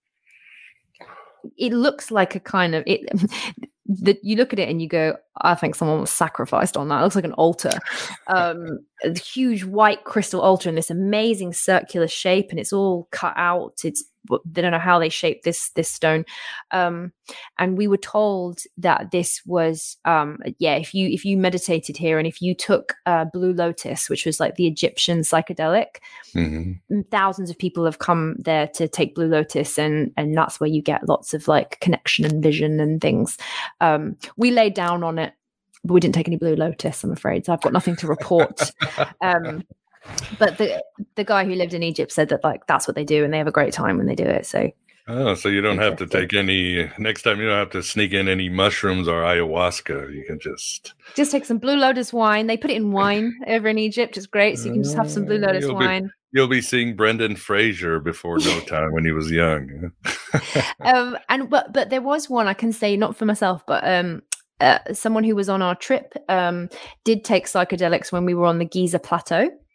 It looks like a kind of, it. The, you look at it and you go, I think someone was sacrificed on that. It looks like an altar. Um, a huge white crystal altar in this amazing circular shape. And it's all cut out. It's, they don't know how they shaped this this stone, um, and we were told that this was um, yeah. If you if you meditated here, and if you took uh, Blue Lotus, which was like the Egyptian psychedelic, mm-hmm. thousands of people have come there to take Blue Lotus, and and that's where you get lots of like connection and vision and things. Um, we laid down on it, but we didn't take any Blue Lotus, I'm afraid. So I've got nothing to report. um, But the the guy who lived in Egypt said that like that's what they do, and they have a great time when they do it. So oh, so you don't have to take any next time. You don't have to sneak in any mushrooms or ayahuasca. You can just just take some Blue Lotus wine. They put it in wine over in Egypt. It's great, so you can just have some Blue Lotus you'll wine. Be, you'll be seeing Brendan Fraser before no time when he was young. um, and but but there was one I can say, not for myself, but um. Uh, someone who was on our trip um, did take psychedelics when we were on the Giza Plateau.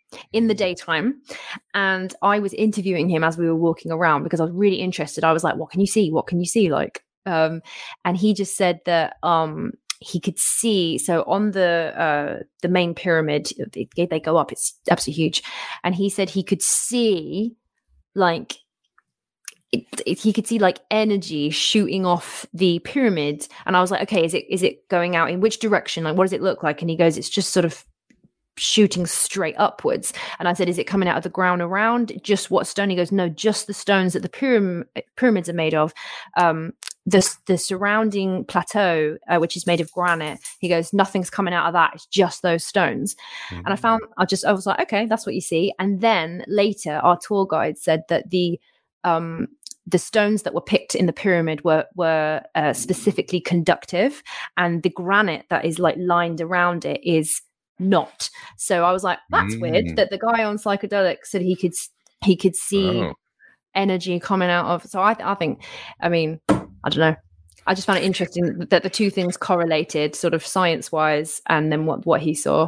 in the daytime. And I was interviewing him as we were walking around because I was really interested. I was like, what can you see? What can you see? Like, um, and he just said that um, he could see. So on the uh, the main pyramid, they, they go up. It's absolutely huge. And he said he could see like, It, it, he could see like energy shooting off the pyramid, and I was like, okay, is it is it going out in which direction? Like, what does it look like? And he goes, it's just sort of shooting straight upwards. And I said, is it coming out of the ground around? Just what stone? He goes, no, just the stones that the pyram- pyramids are made of. Um, the the surrounding plateau, uh, which is made of granite. He goes, nothing's coming out of that. It's just those stones. Mm-hmm. And I found, I just, I was like, okay, that's what you see. And then later, our tour guide said that the um the stones that were picked in the pyramid were were uh, specifically conductive, and the granite that is like lined around it is not. So I was like, that's mm. weird that the guy on psychedelics said he could he could see oh. energy coming out of. So I I think, I mean, I don't know. I just found it interesting that the two things correlated, sort of science wise, and then what what he saw.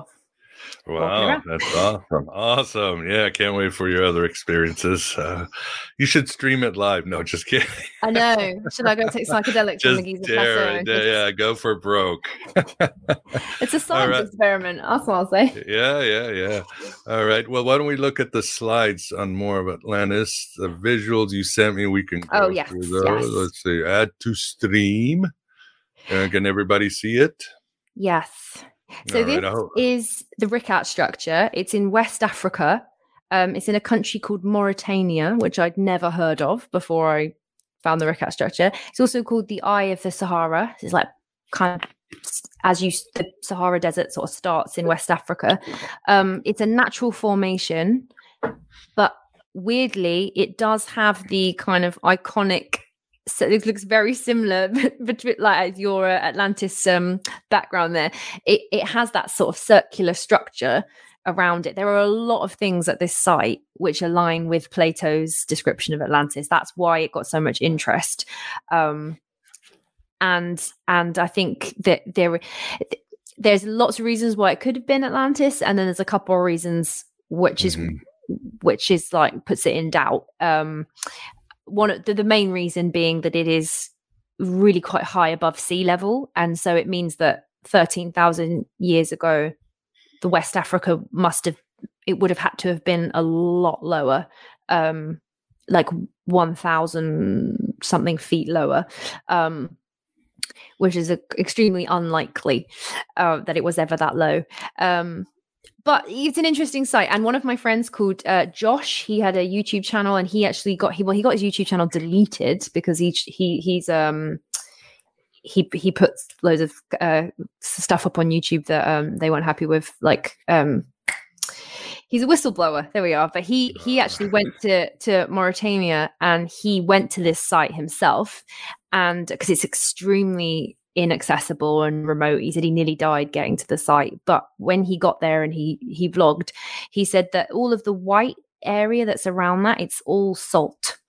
Wow, that's awesome. Awesome. Yeah, I can't wait for your other experiences. Uh, you should stream it live. No, just kidding. I know. Should I go take psychedelics from the Giza Plateau? Yeah, yeah, go for broke. It's a science right. experiment. That's what I'll say. Yeah, yeah, yeah. All right. Well, why don't we look at the slides on more of Atlantis? The visuals you sent me, we can go oh, yes, through those. Yes. Let's see. Add to stream. Uh, can everybody see it? Yes. So All this right, is the Richat structure. It's in West Africa. Um, it's in a country called Mauritania, which I'd never heard of before I found the Richat structure. It's also called the Eye of the Sahara. It's like kind of as you the Sahara Desert sort of starts in West Africa. Um, it's a natural formation, but weirdly, it does have the kind of iconic. So it looks very similar between like your uh, Atlantis um, background there. It it has that sort of circular structure around it. There are a lot of things at this site which align with Plato's description of Atlantis. That's why it got so much interest. Um, and and I think that there there's lots of reasons why it could have been Atlantis, and then there's a couple of reasons which is mm-hmm. which is like puts it in doubt. Um, One of the, the main reason being that it is really quite high above sea level, and so it means that thirteen thousand years ago, the West Africa must have it would have had to have been a lot lower, um, like one thousand something feet lower, um, which is a, extremely unlikely uh, that it was ever that low. Um, But it's an interesting site. And one of my friends called uh, Josh, he had a YouTube channel, and he actually got he well he got his YouTube channel deleted because he he he's um he he puts loads of uh, stuff up on YouTube that um they weren't happy with. Like um he's a whistleblower. There we are. But he he actually went to to Mauritania, and he went to this site himself, and because it's extremely inaccessible and remote. He said he nearly died getting to the site, but when he got there and he he vlogged, he said that all of the white area that's around that, it's all salt.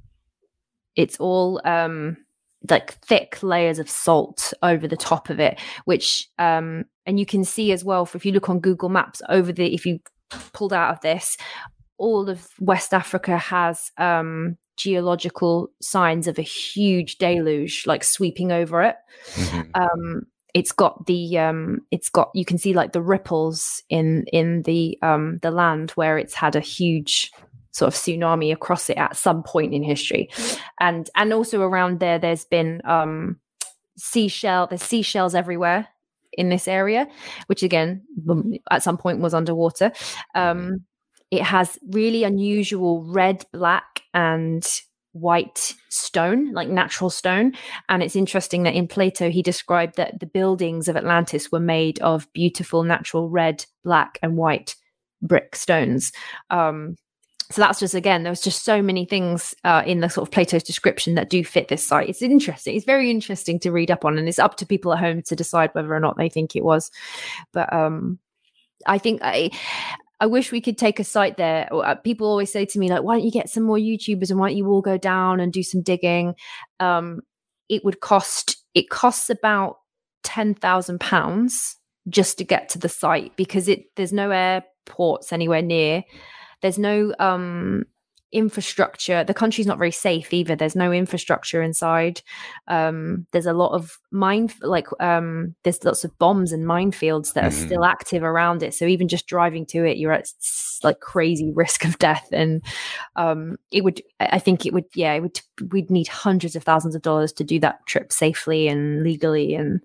It's all um like thick layers of salt over the top of it, which um and you can see as well, for if you look on Google Maps over the if you pulled out of this, all of West Africa has um geological signs of a huge deluge like sweeping over it. Mm-hmm. Um, it's got the um, it's got you can see like the ripples in in the um, the land where it's had a huge sort of tsunami across it at some point in history, and and also around there there's been um, seashell there's seashells everywhere in this area, which again at some point was underwater. Um, It has really unusual red, black, and white stone, like natural stone. And it's interesting that in Plato, he described that the buildings of Atlantis were made of beautiful natural red, black, and white brick stones. Um, so that's just, again, there was just so many things uh, in the sort of Plato's description that do fit this site. It's interesting. It's very interesting to read up on, and it's up to people at home to decide whether or not they think it was. But um, I think I... I wish we could take a site there. People always say to me, like, why don't you get some more YouTubers and why don't you all go down and do some digging? Um, it would cost, it costs about ten thousand pounds just to get to the site, because it there's no airports anywhere near. There's no um, infrastructure. The country's not very safe either. There's no infrastructure inside. Um, there's a lot of mine, like um, there's lots of bombs and minefields that mm-hmm. are still active around it. So even just driving to it, you're at like crazy risk of death. And um, it would, I think it would, yeah, it would. We'd need hundreds of thousands of dollars to do that trip safely and legally and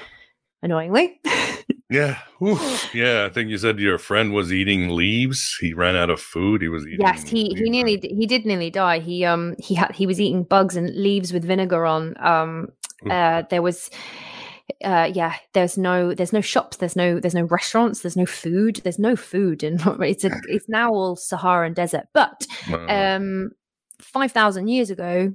annoyingly. Yeah. Oof. Yeah. I think you said your friend was eating leaves. He ran out of food. He was eating. Yes, he, he nearly, he did nearly die. He, um, he had, he was eating bugs and leaves with vinegar on. Um, uh, there was, uh, yeah, there's no, there's no shops. There's no, there's no restaurants. There's no food. There's no food. And it's a, it's now all Saharan desert. But, um, five thousand years ago,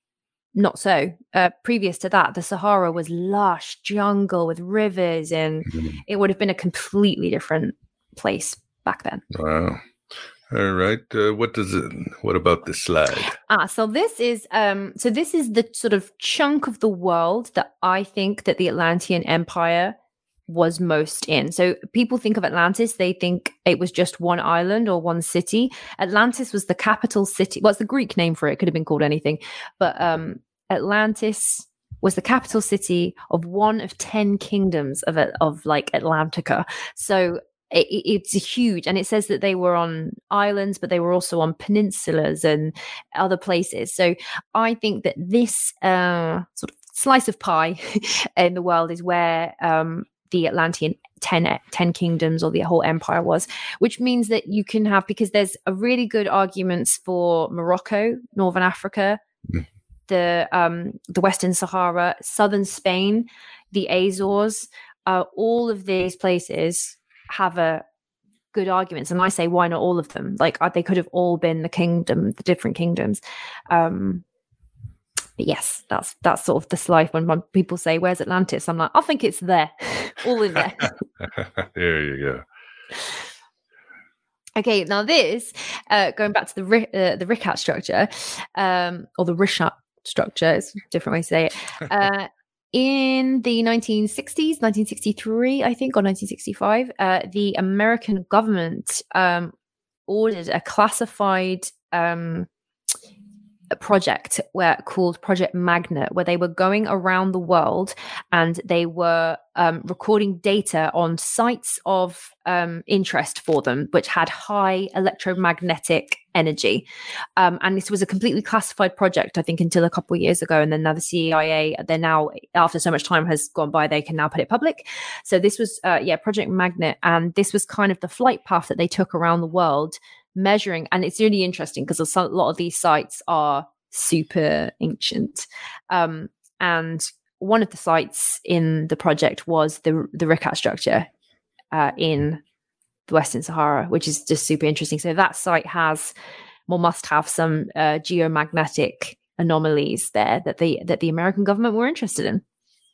not so. Uh, previous to that, the Sahara was lush jungle with rivers, and mm-hmm. it would have been a completely different place back then. Wow. All right. Uh, what does it? What about this slide? Ah, so this is um, so this is the sort of chunk of the world that I think that the Atlantean Empire was most in. So people think of Atlantis, they think it was just one island or one city. Atlantis was the capital city. What's the Greek name for it? It could have been called anything, but um, Atlantis was the capital city of one of ten kingdoms of of like Atlantica. So it, it's huge, and it says that they were on islands, but they were also on peninsulas and other places. So I think that this uh, sort of slice of pie in the world is where um, the Atlantean ten, ten kingdoms or the whole empire was, which means that you can have, because there's a really good arguments for Morocco, Northern Africa, mm. the um, the Western Sahara, Southern Spain, the Azores, uh, all of these places have a good arguments. And I say, why not all of them? Like they could have all been the kingdom, the different kingdoms. Um, But yes, that's that's sort of the slide when, when people say, "Where's Atlantis?" I'm like, I think it's there, all in there. There you go. Okay, now this, uh, going back to the uh, the Richat structure, um, or the Richat structure, it's a different way to say it. Uh, in the nineteen sixties, nineteen sixty-three, I think, or nineteen sixty-five, uh, the American government um, ordered a classified Um, a project where called Project Magnet, where they were going around the world and they were um, recording data on sites of um, interest for them, which had high electromagnetic energy. Um, and this was a completely classified project, I think, until a couple of years ago. And then now the C I A, they're now, after so much time has gone by, they can now put it public. So this was, uh, yeah, Project Magnet. And this was kind of the flight path that they took around the world, measuring. And it's really interesting because a lot of these sites are super ancient. Um, and one of the sites in the project was the the Richat structure uh, in the Western Sahara, which is just super interesting. So that site has, well, must have some uh, geomagnetic anomalies there that the that the American government were interested in.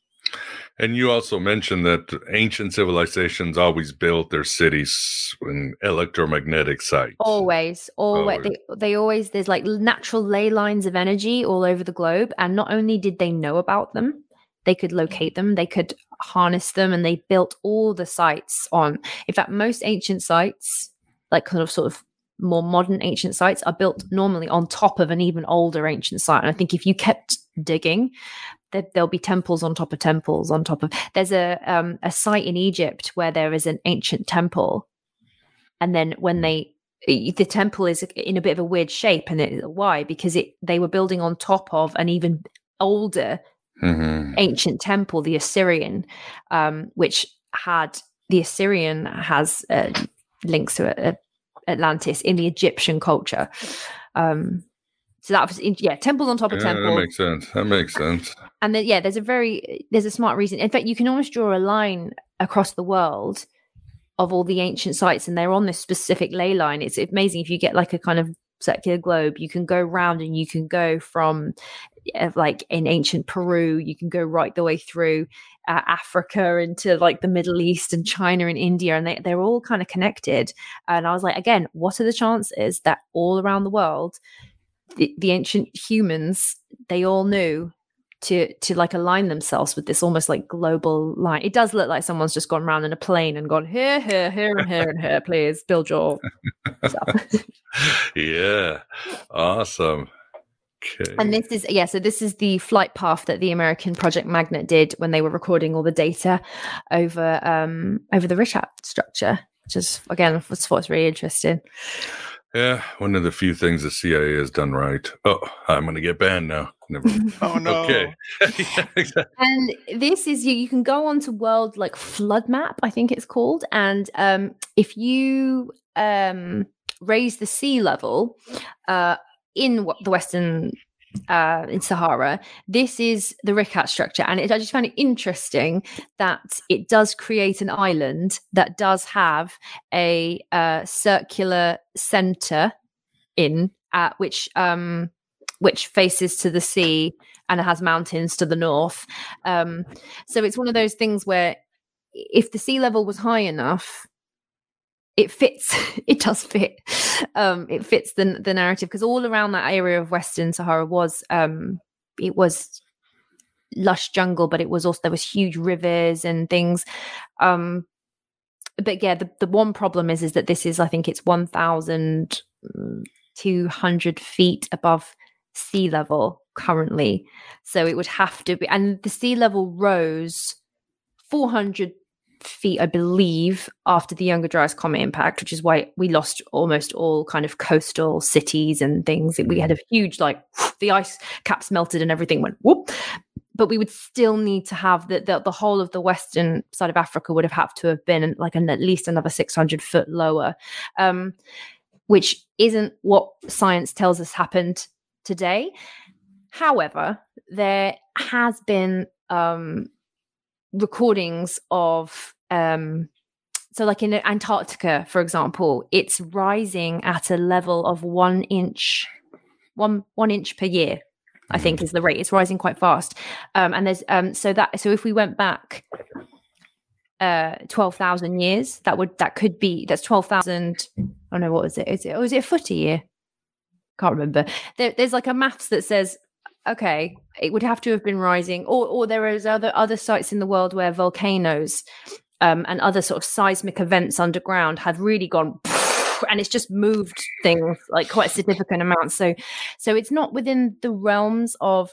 And you also mentioned that ancient civilizations always built their cities in electromagnetic sites. Always, always. always. They, they always, there's like natural ley lines of energy all over the globe. And not only did they know about them, they could locate them, they could harness them, and they built all the sites on. In fact, most ancient sites, like kind of sort of more modern ancient sites, are built normally on top of an even older ancient site. And I think if you kept digging, there'll be temples on top of temples on top of. There's a um, a site in Egypt where there is an ancient temple, and then when they the temple is in a bit of a weird shape, and it, why? Because it they were building on top of an even older mm-hmm. ancient temple, the Assyrian, um, which had the Assyrian has uh, links to uh, Atlantis in the Egyptian culture. Um, So that was, yeah, temples on top of yeah, temples. That makes sense. That makes sense. And then, yeah, there's a very, there's a smart reason. In fact, you can almost draw a line across the world of all the ancient sites, and they're on this specific ley line. It's amazing if you get like a kind of circular globe, you can go round and you can go from like in ancient Peru, you can go right the way through uh, Africa into like the Middle East and China and India, and they, they're all kind of connected. And I was like, again, what are the chances that all around the world, The, the ancient humans, they all knew to to like align themselves with this almost like global line. It does look like someone's just gone around in a plane and gone here, here, here, and here, and here. Please build your stuff. Yeah, awesome. Okay. And this is yeah, so this is the flight path that the American Project Magnet did when they were recording all the data over um over the Richat structure, which is again what's what's really interesting. Yeah, one of the few things the C I A has done right. Oh, I'm going to get banned now. Never. Oh no. Okay. Yeah, exactly. And this is you. You can go onto World like Flood Map, I think it's called, and um, if you um, raise the sea level uh, in the Western uh, in Sahara, this is the Richat structure, and it, I just found it interesting that it does create an island that does have a uh, circular center in uh, which um, which faces to the sea, and it has mountains to the north. Um, so it's one of those things where if the sea level was high enough, it fits. It does fit. Um, it fits the the narrative, because all around that area of Western Sahara was um, it was lush jungle, but it was also there was huge rivers and things. Um, but yeah, the, the one problem is is that this is I think it's one thousand two hundred feet above sea level currently, so it would have to be, and the sea level rose four hundred feet, I believe, after the Younger Dryas Comet impact, which is why we lost almost all kind of coastal cities and things. We had a huge, like, the ice caps melted and everything went whoop. But we would still need to have the, the the whole of the western side of Africa would have had to have been like an, at least another six hundred foot lower, um, which isn't what science tells us happened today. However, there has been um, recordings of um so like in Antarctica, for example, it's rising at a level of one inch one one inch per year, I think is the rate. It's rising quite fast, um and there's um so that so if we went back uh twelve thousand years, that would that could be that's twelve thousand. I don't know, what is it is it was it a foot a year? Can't remember. There, there's like a maths that says, okay, it would have to have been rising, or or there is other other sites in the world where volcanoes um, and other sort of seismic events underground have really gone, and it's just moved things like quite significant amounts. So, so it's not within the realms of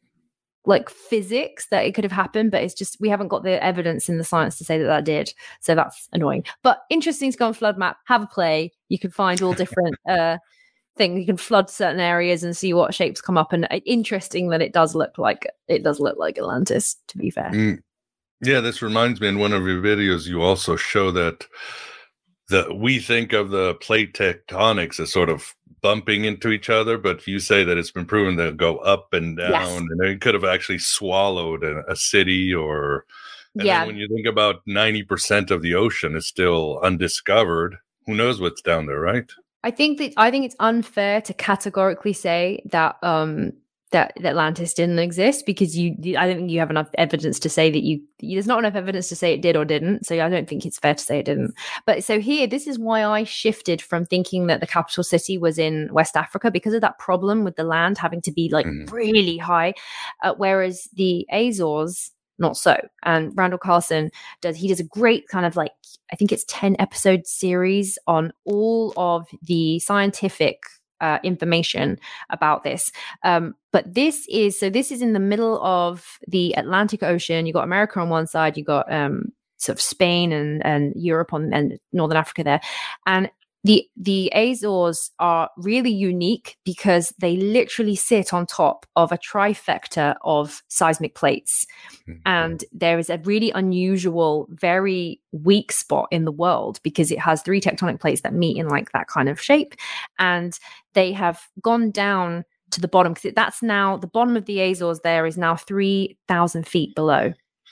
like physics that it could have happened, but it's just we haven't got the evidence in the science to say that that did. So that's annoying, but interesting to go on Flood Map, have a play. You can find all different. Uh, thing you can flood certain areas and see what shapes come up, and interesting that it does look like it does look like Atlantis, to be fair. Mm. Yeah, this reminds me, in one of your videos you also show that the we think of the plate tectonics as sort of bumping into each other, but you say that it's been proven to go up and down. Yes. And it could have actually swallowed a, a city, or and yeah. Then when you think about ninety percent of the ocean is still undiscovered, who knows what's down there, right? I think that I think it's unfair to categorically say that um, that, that Atlantis didn't exist, because you, you I don't think you have enough evidence to say that you, you there's not enough evidence to say it did or didn't. So I don't think it's fair to say it didn't. But so here, this is why I shifted from thinking that the capital city was in West Africa, because of that problem with the land having to be like mm. really high, uh, whereas the Azores, not so. And Randall Carlson does, he does a great kind of like, I think it's ten episode series on all of the scientific uh, information about this. Um, but this is, so this is in the middle of the Atlantic Ocean. You got America on one side, you got um, sort of Spain and, and Europe on, and Northern Africa there. And The the Azores are really unique because they literally sit on top of a trifecta of seismic plates. Mm-hmm. And there is a really unusual, very weak spot in the world because it has three tectonic plates that meet in like that kind of shape. And they have gone down to the bottom, because that's now, the bottom of the Azores there is now three thousand feet below.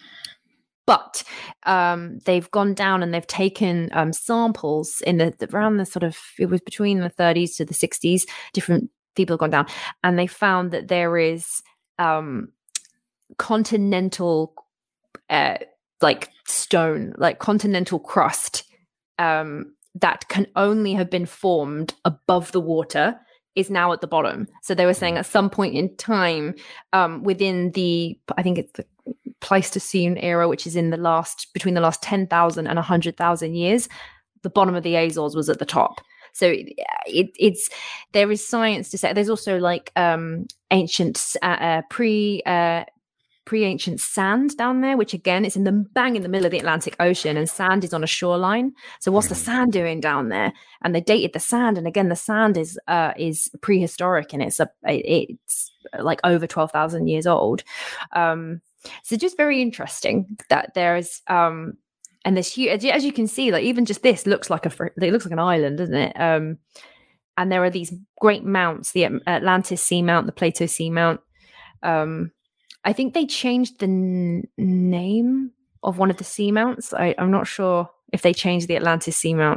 But um, they've gone down and they've taken um, samples in the, the around the sort of, it was between the thirties to the sixties, different people have gone down, and they found that there is um, continental, uh, like stone, like continental crust um, that can only have been formed above the water is now at the bottom. So they were saying at some point in time um, within the, I think it's the Pleistocene era, which is in the last, between the last ten thousand and one hundred thousand years, the bottom of the Azores was at the top. So it, it, it's, there is science to say, there's also like um, ancient uh, uh, pre, uh, pre-ancient sand down there, which again, it's in the bang in the middle of the Atlantic Ocean, and sand is on a shoreline. So what's the sand doing down there? And they dated the sand, and again, the sand is uh, is prehistoric, and it's a it's like over twelve thousand years old. Um, so just very interesting that there is um, and this huge, as you can see, like even just this looks like a it looks like an island, doesn't it? Um, and there are these great mounts: the Atlantis Seamount, the Plato Seamount. Um, I think they changed the n- name of one of the seamounts. I, I'm not sure if they changed the Atlantis Seamount.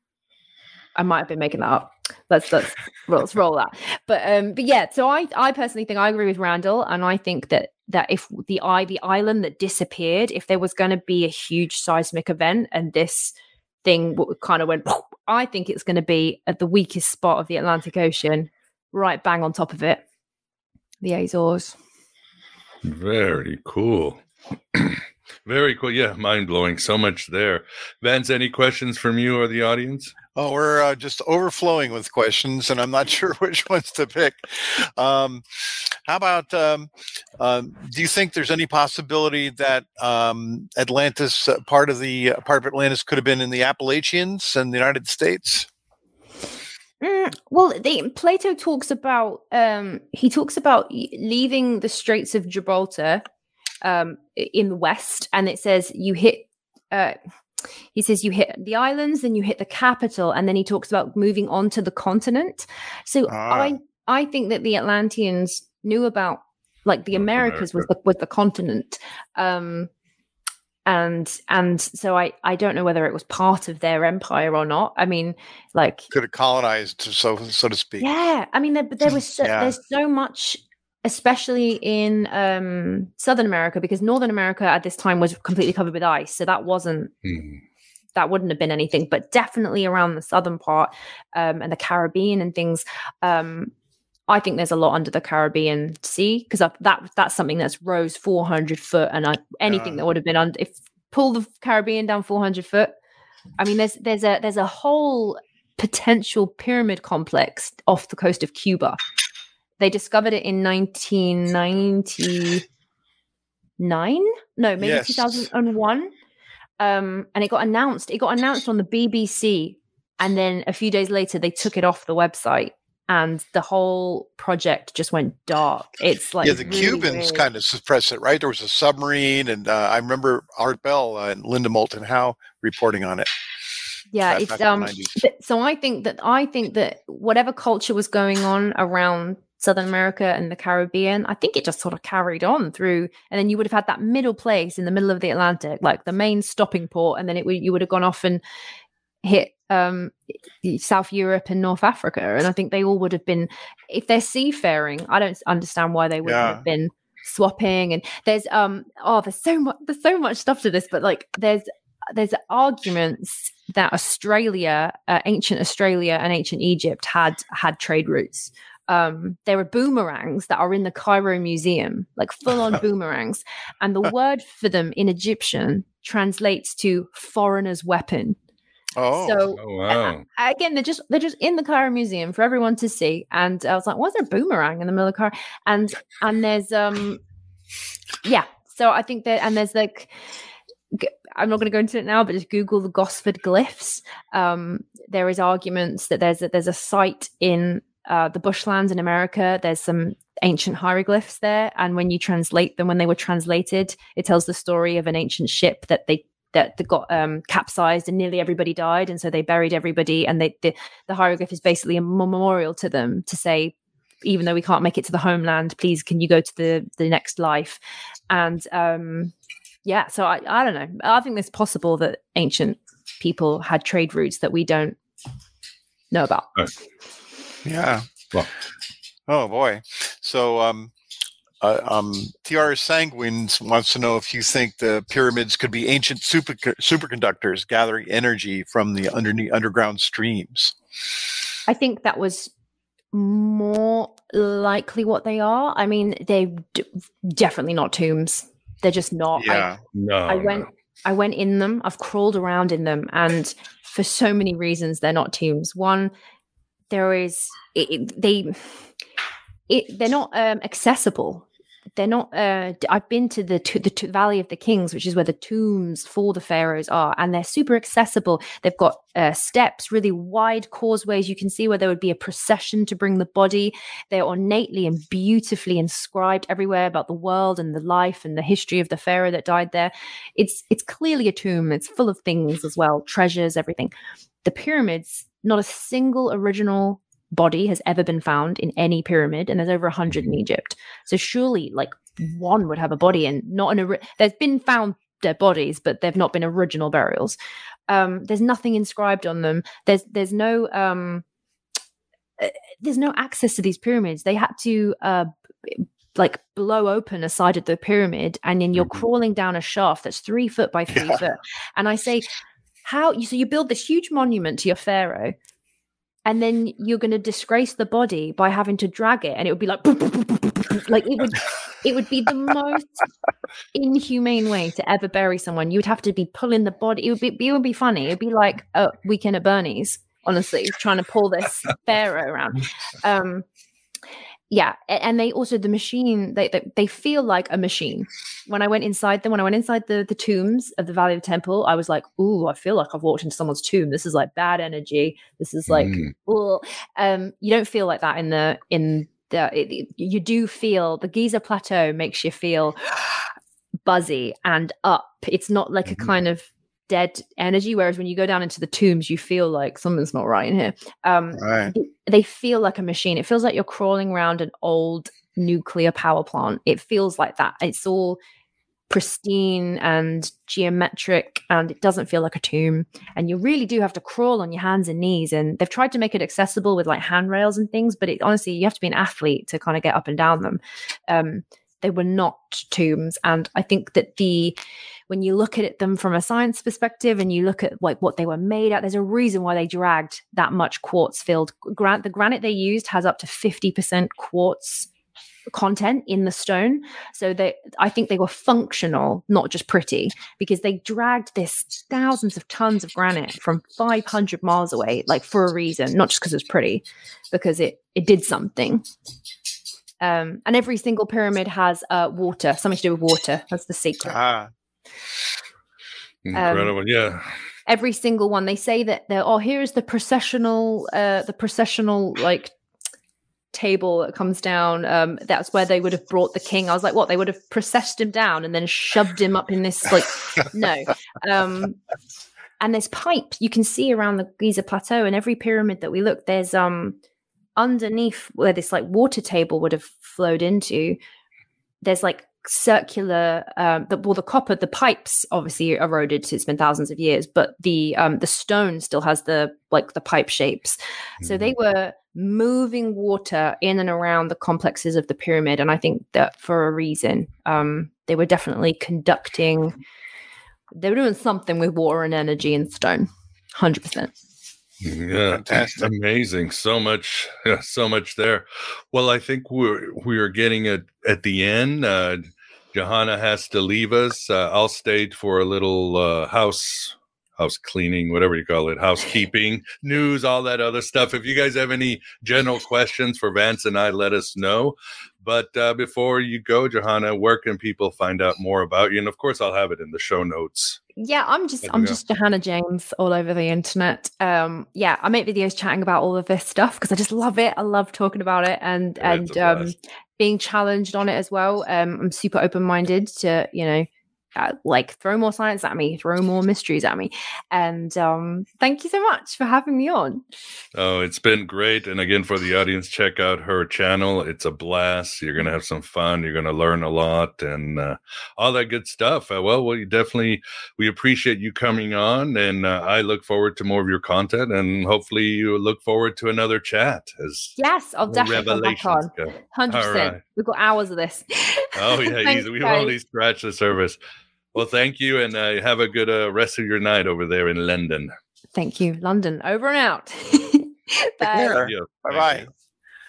I might have been making that up. Let's let's let's roll that. But um, but yeah. So I I personally think I agree with Randall, and I think that that if the I the island that disappeared, if there was going to be a huge seismic event, and this thing kind of went, I think it's going to be at the weakest spot of the Atlantic Ocean, right bang on top of it, the Azores. Very cool. Very cool. Yeah, mind-blowing. So much there. Vance, any questions from you or the audience? Oh, we're uh, just overflowing with questions, and I'm not sure which ones to pick. Um, how about, um, uh, do you think there's any possibility that um, Atlantis, uh, part of the uh, part of Atlantis could have been in the Appalachians in the United States? Mm, well, they, Plato talks about um, he talks about leaving the Straits of Gibraltar um, in the west, and it says you hit. Uh, he says you hit the islands, then you hit the capital, and then he talks about moving on to the continent. So ah. I I think that the Atlanteans knew about like the Americas America. was the was the continent. Um, And and so I, I don't know whether it was part of their empire or not. I mean, like could have colonized, so so to speak. Yeah, I mean, there, there was so, yeah. there's so much, especially in um, Southern America, because Northern America at this time was completely covered with ice, so that wasn't mm. that wouldn't have been anything. But definitely around the southern part um, and the Caribbean and things. Um, I think there's a lot under the Caribbean Sea, because that that's something that's rose four hundred foot, and I, anything uh, that would have been under, if pull the Caribbean down four hundred foot. I mean, there's there's a there's a whole potential pyramid complex off the coast of Cuba. They discovered it in nineteen ninety-nine. No, maybe yes. two thousand one. Um, and it got announced. It got announced on the B B C, and then a few days later, they took it off the website. And the whole project just went dark. It's like yeah, the really Cubans weird. kind of suppressed it, right? There was a submarine, and uh, I remember Art Bell uh, and Linda Moulton Howe reporting on it. Yeah, back, it's back um. So I think that I think that whatever culture was going on around Southern America and the Caribbean, I think it just sort of carried on through, and then you would have had that middle place in the middle of the Atlantic, like the main stopping port, and then it would you would have gone off and hit um South Europe and North Africa, and I think they all would have been, if they're seafaring, I don't understand why they wouldn't yeah. have been swapping. And there's um oh there's so much there's so much stuff to this, but like there's there's arguments that Australia, uh, ancient Australia and ancient Egypt had had trade routes. Um, there are boomerangs that are in the Cairo Museum, like full-on boomerangs, and the word for them in Egyptian translates to foreigner's weapon. Oh, so oh, wow. uh, again, they're just they're just in the Cairo Museum for everyone to see. And I was like, "What's there a boomerang in the middle of Cairo?" And and there's um, yeah. So I think that, and there's like, I'm not going to go into it now, but just Google the Gosford glyphs. Um, there is arguments that there's a, there's a site in uh, the bushlands in America. There's some ancient hieroglyphs there, and when you translate them, when they were translated, it tells the story of an ancient ship that they. that that got um, capsized and nearly everybody died. And so they buried everybody, and they, the, the hieroglyph is basically a memorial to them to say, even though we can't make it to the homeland, please, can you go to the, the next life? And um, yeah, so I, I don't know. I think it's possible that ancient people had trade routes that we don't know about. Yeah. Well, oh boy. So, um, Uh, um, T R Sanguine wants to know if you think the pyramids could be ancient super, superconductors gathering energy from the underneath underground streams. I think that was more likely what they are. I mean, they're d- definitely not tombs. They're just not. Yeah. I, No. I went. no. I went in them. I've crawled around in them, and for so many reasons, they're not tombs. One, there is it, it, they. It, they're not um, accessible. They're not. Uh, I've been to the to the to Valley of the Kings, which is where the tombs for the pharaohs are, and they're super accessible. They've got uh, steps, really wide causeways. You can see where there would be a procession to bring the body. They're ornately and beautifully inscribed everywhere about the world and the life and the history of the pharaoh that died there. It's it's clearly a tomb. It's full of things as well, treasures, everything. The pyramids, not a single original body has ever been found in any pyramid, and there's over a hundred in Egypt. So surely, like, one would have a body, and not an. Ori- there's been found dead bodies, but they've not been original burials. Um, there's nothing inscribed on them. There's there's no um, uh, there's no access to these pyramids. They had to uh, b- like blow open a side of the pyramid, and then you're mm-hmm. crawling down a shaft that's three foot by three yeah. foot. And I say, how? You so you build this huge monument to your pharaoh. And then you're going to disgrace the body by having to drag it, and it would be like, like it would, it would be the most inhumane way to ever bury someone. You would have to be pulling the body. It would be, it would be funny. It would be like a Weekend at Bernie's, honestly, trying to pull this pharaoh around. Um, yeah, and they also the machine. They, they they feel like a machine. When I went inside them, when I went inside the the tombs of the Valley of the Temple, I was like, "Ooh, I feel like I've walked into someone's tomb. This is like bad energy. This is like, mm. ooh." Um, you don't feel like that in the in the. It, it, you do feel the Giza Plateau makes you feel buzzy and up. It's not like mm-hmm. a kind of dead energy, whereas when you go down into the tombs, you feel like something's not right in here. Um, right. They feel like a machine. It feels like you're crawling around an old nuclear power plant. It feels like that. It's all pristine and geometric, and it doesn't feel like a tomb. And you really do have to crawl on your hands and knees. And they've tried to make it accessible with like handrails and things, but it, honestly, you have to be an athlete to kind of get up and down them. Um, they were not tombs. And I think that the when you look at it, them from a science perspective and you look at like what they were made at, there's a reason why they dragged that much quartz filled granite. The granite they used has up to fifty percent quartz content in the stone. So they, I think they were functional, not just pretty, because they dragged this thousands of tons of granite from five hundred miles away, like for a reason, not just because it was pretty, because it, it did something. Um, and every single pyramid has uh, water, something to do with water. That's the secret. Ah. Incredible, um, yeah. Every single one. They say that they're, oh, here's the processional, uh, the processional like table that comes down. Um, that's where they would have brought the king. I was like, what? They would have processed him down and then shoved him up in this like no. Um, and there's pipes you can see around the Giza Plateau, and every pyramid that we look, there's um underneath where this like water table would have flowed into. There's like circular um the well the copper the pipes obviously eroded. It's been thousands of years, but the um the stone still has the like the pipe shapes. Mm-hmm. So they were moving water in and around the complexes of the pyramid, and I think that for a reason. Um they were definitely conducting they were doing something with water and energy and stone. one hundred percent. Yeah, fantastic. Amazing. So much, yeah, so much there. Well, I think we're we are getting at at the end. Uh, Johanna has to leave us. Uh, I'll stay for a little uh, house house cleaning, whatever you call it, housekeeping, news, all that other stuff. If you guys have any general questions for Vance and I, let us know. But uh, before you go, Johanna, where can people find out more about you? And of course, I'll have it in the show notes. Yeah, I'm just I'm just Johanna James all over the internet. Um, yeah, I make videos chatting about all of this stuff because I just love it. I love talking about it and yeah, and um, being challenged on it as well. Um, I'm super open minded to you know. Uh, like throw more science at me, throw more mysteries at me. And um, thank you so much for having me on. Oh, it's been great. And again, for the audience, check out her channel. It's a blast. You're going to have some fun. You're going to learn a lot and uh, all that good stuff. Uh, well, we definitely, we appreciate you coming on, and uh, I look forward to more of your content, and hopefully you look forward to another chat. As yes, I'll definitely come back on. one hundred percent. Right. We've got hours of this. Oh yeah, Thanks, we've guys. only scratched the surface. Well, thank you, and uh, have a good uh, rest of your night over there in London. Thank you. London, over and out. Bye. Bye-bye.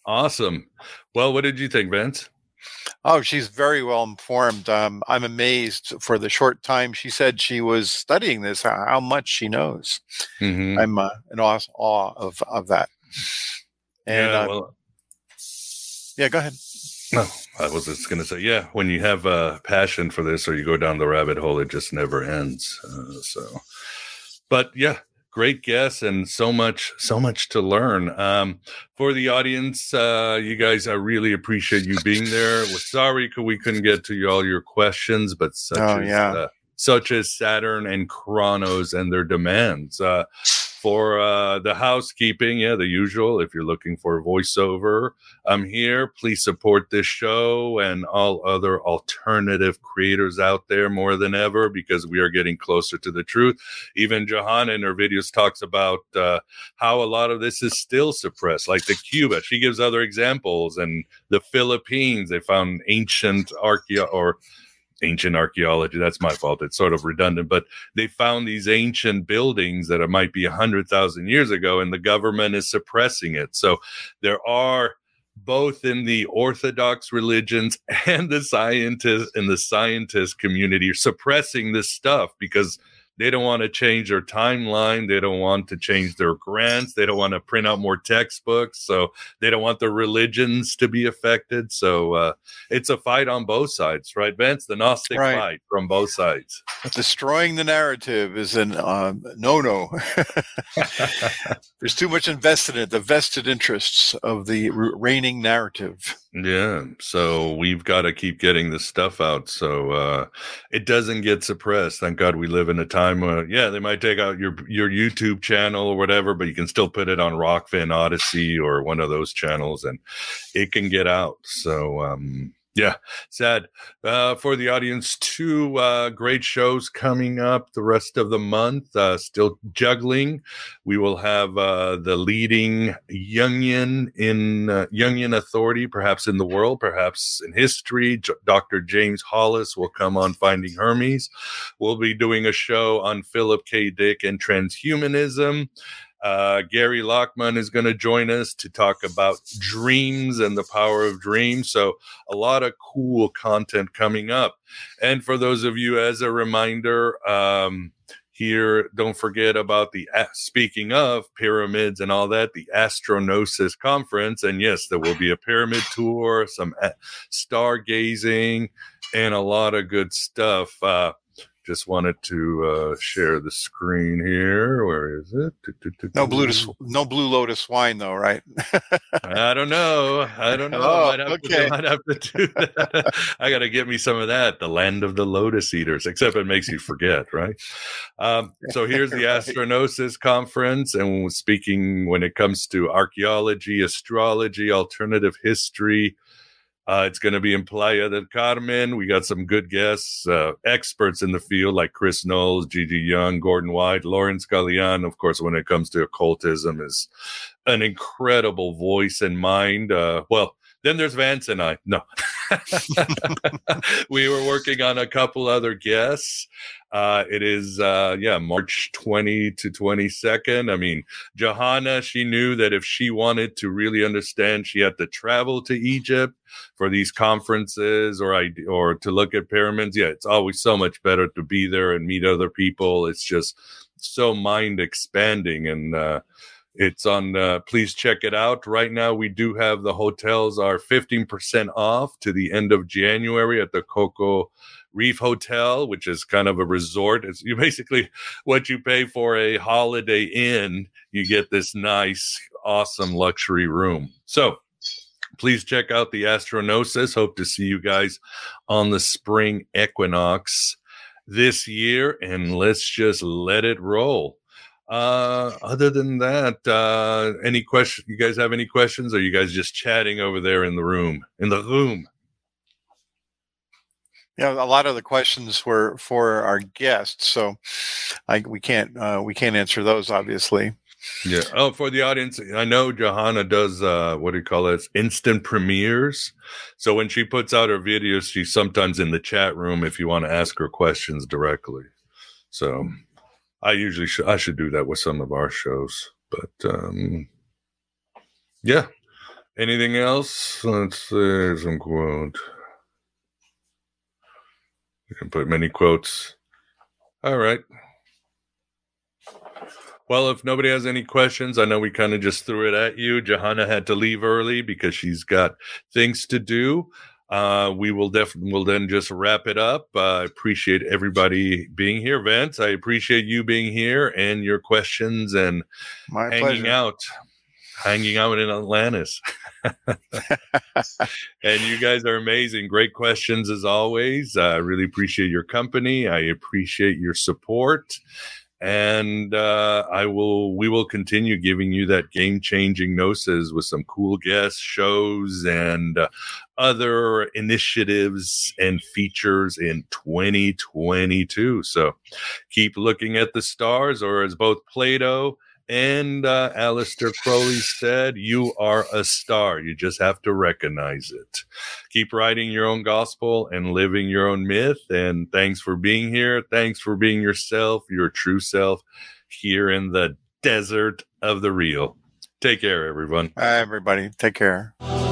Awesome. Well, what did you think, Vince? Oh, she's very well informed. Um, I'm amazed for the short time she said she was studying this, how, how much she knows. Mm-hmm. I'm uh, in awe, awe of, of that. And yeah, uh, well, yeah, go ahead. No, I was just going to say, yeah, when you have a passion for this or you go down the rabbit hole, it just never ends. Uh, so, but yeah. Great guess and so much, so much to learn. Um, for the audience, uh, you guys, I really appreciate you being there. We're sorry we couldn't get to all your questions, but such oh, as yeah. uh, such as Saturn and Chronos and their demands. Uh, for uh, the housekeeping, yeah, the usual. If you're looking for voiceover, I'm here. Please support this show and all other alternative creators out there more than ever, because we are getting closer to the truth. Even Johanna in her videos talks about uh, how a lot of this is still suppressed, like the Cuba. She gives other examples, and the Philippines, they found ancient archaeo or ancient archaeology. That's my fault. It's sort of redundant, but they found these ancient buildings that might be a hundred thousand years ago, and the government is suppressing it. So there are, both in the Orthodox religions and the scientists and the scientist community, are suppressing this stuff because they don't want to change their timeline. They don't want to change their grants. They don't want to print out more textbooks. So they don't want the religions to be affected. So uh, it's a fight on both sides, right, Vince? The Gnostic right. fight from both sides. Destroying the narrative is an um, no-no. There's too much invested in it, the vested interests of the reigning narrative. Yeah, so we've got to keep getting this stuff out so uh, it doesn't get suppressed. Thank God we live in a time where, yeah, they might take out your your YouTube channel or whatever, but you can still put it on Rockfin Odyssey or one of those channels, and it can get out. So, um, yeah, sad. Uh, for the audience, two uh, great shows coming up the rest of the month. Uh, still juggling. We will have uh, the leading Jungian in uh, Jungian authority, perhaps in the world, perhaps in history. J- Doctor James Hollis will come on Finding Hermes. We'll be doing a show on Philip K. Dick and transhumanism. Uh, Gary Lockman is going to join us to talk about dreams and the power of dreams. So a lot of cool content coming up. And for those of you, as a reminder, um, here, don't forget about the, uh, speaking of pyramids and all that, the Astronosis Conference. And yes, there will be a pyramid tour, some uh, stargazing, and a lot of good stuff. Uh, Just wanted to uh, share the screen here. Where is it? No blue, no Blue Lotus wine, though, right? I don't know. I don't know. Oh, I might have, okay. to, I might have to do that. I got to get me some of that. The land of the lotus eaters. Except it makes you forget, right? Um, so here's the Right. Astronosis Conference, and speaking when it comes to archaeology, astrology, alternative history. Uh, it's going to be in Playa del Carmen. We got some good guests, uh, experts in the field like Chris Knowles, Gigi Young, Gordon White, Lawrence Gallian. Of course, when it comes to occultism, is an incredible voice and mind. Uh, well, then there's Vance and I. No. We were working on a couple other guests. Uh, it is, uh, yeah, March twentieth to twenty-second. I mean, Johanna, she knew that if she wanted to really understand, she had to travel to Egypt for these conferences or or to look at pyramids. Yeah, it's always so much better to be there and meet other people. It's just so mind expanding. And uh, it's on, uh, please check it out. Right now, we do have the hotels are fifteen percent off to the end of January at the Coco Reef Hotel, which is kind of a resort. It's you basically what you pay for a Holiday Inn, you get this nice, awesome luxury room. So please check out the Astronosis. Hope to see you guys on the spring equinox this year, and let's just let it roll. Uh, other than that, uh, any question? You guys have any questions? Or are you guys just chatting over there in the room? In the room. Yeah, a lot of the questions were for our guests, so I, we can't uh, we can't answer those, obviously. Yeah. Oh, for the audience, I know Johanna does uh, what do you call it? Instant premieres. So when she puts out her videos, she's sometimes in the chat room if you want to ask her questions directly. So I usually sh- I should do that with some of our shows, but um, yeah. Anything else? Let's see some quote. You can put many quotes. All right. Well, if nobody has any questions, I know we kind of just threw it at you. Johanna had to leave early because she's got things to do. Uh, we will definitely will then just wrap it up. Uh, I appreciate everybody being here. Vince, I appreciate you being here and your questions and My hanging pleasure. out, hanging out in Atlantis. And you guys are amazing. Great questions as always. I really appreciate your company. I appreciate your support. And uh, I will. We will continue giving you that game-changing Gnosis with some cool guest shows and uh, other initiatives and features in twenty twenty-two. So keep looking at the stars, or as both Plato and uh, Aleister Crowley said, you are a star. You just have to recognize it. Keep writing your own gospel and living your own myth. And thanks for being here. Thanks for being yourself, your true self, here in the desert of the real. Take care, everyone. Hi, everybody. Take care.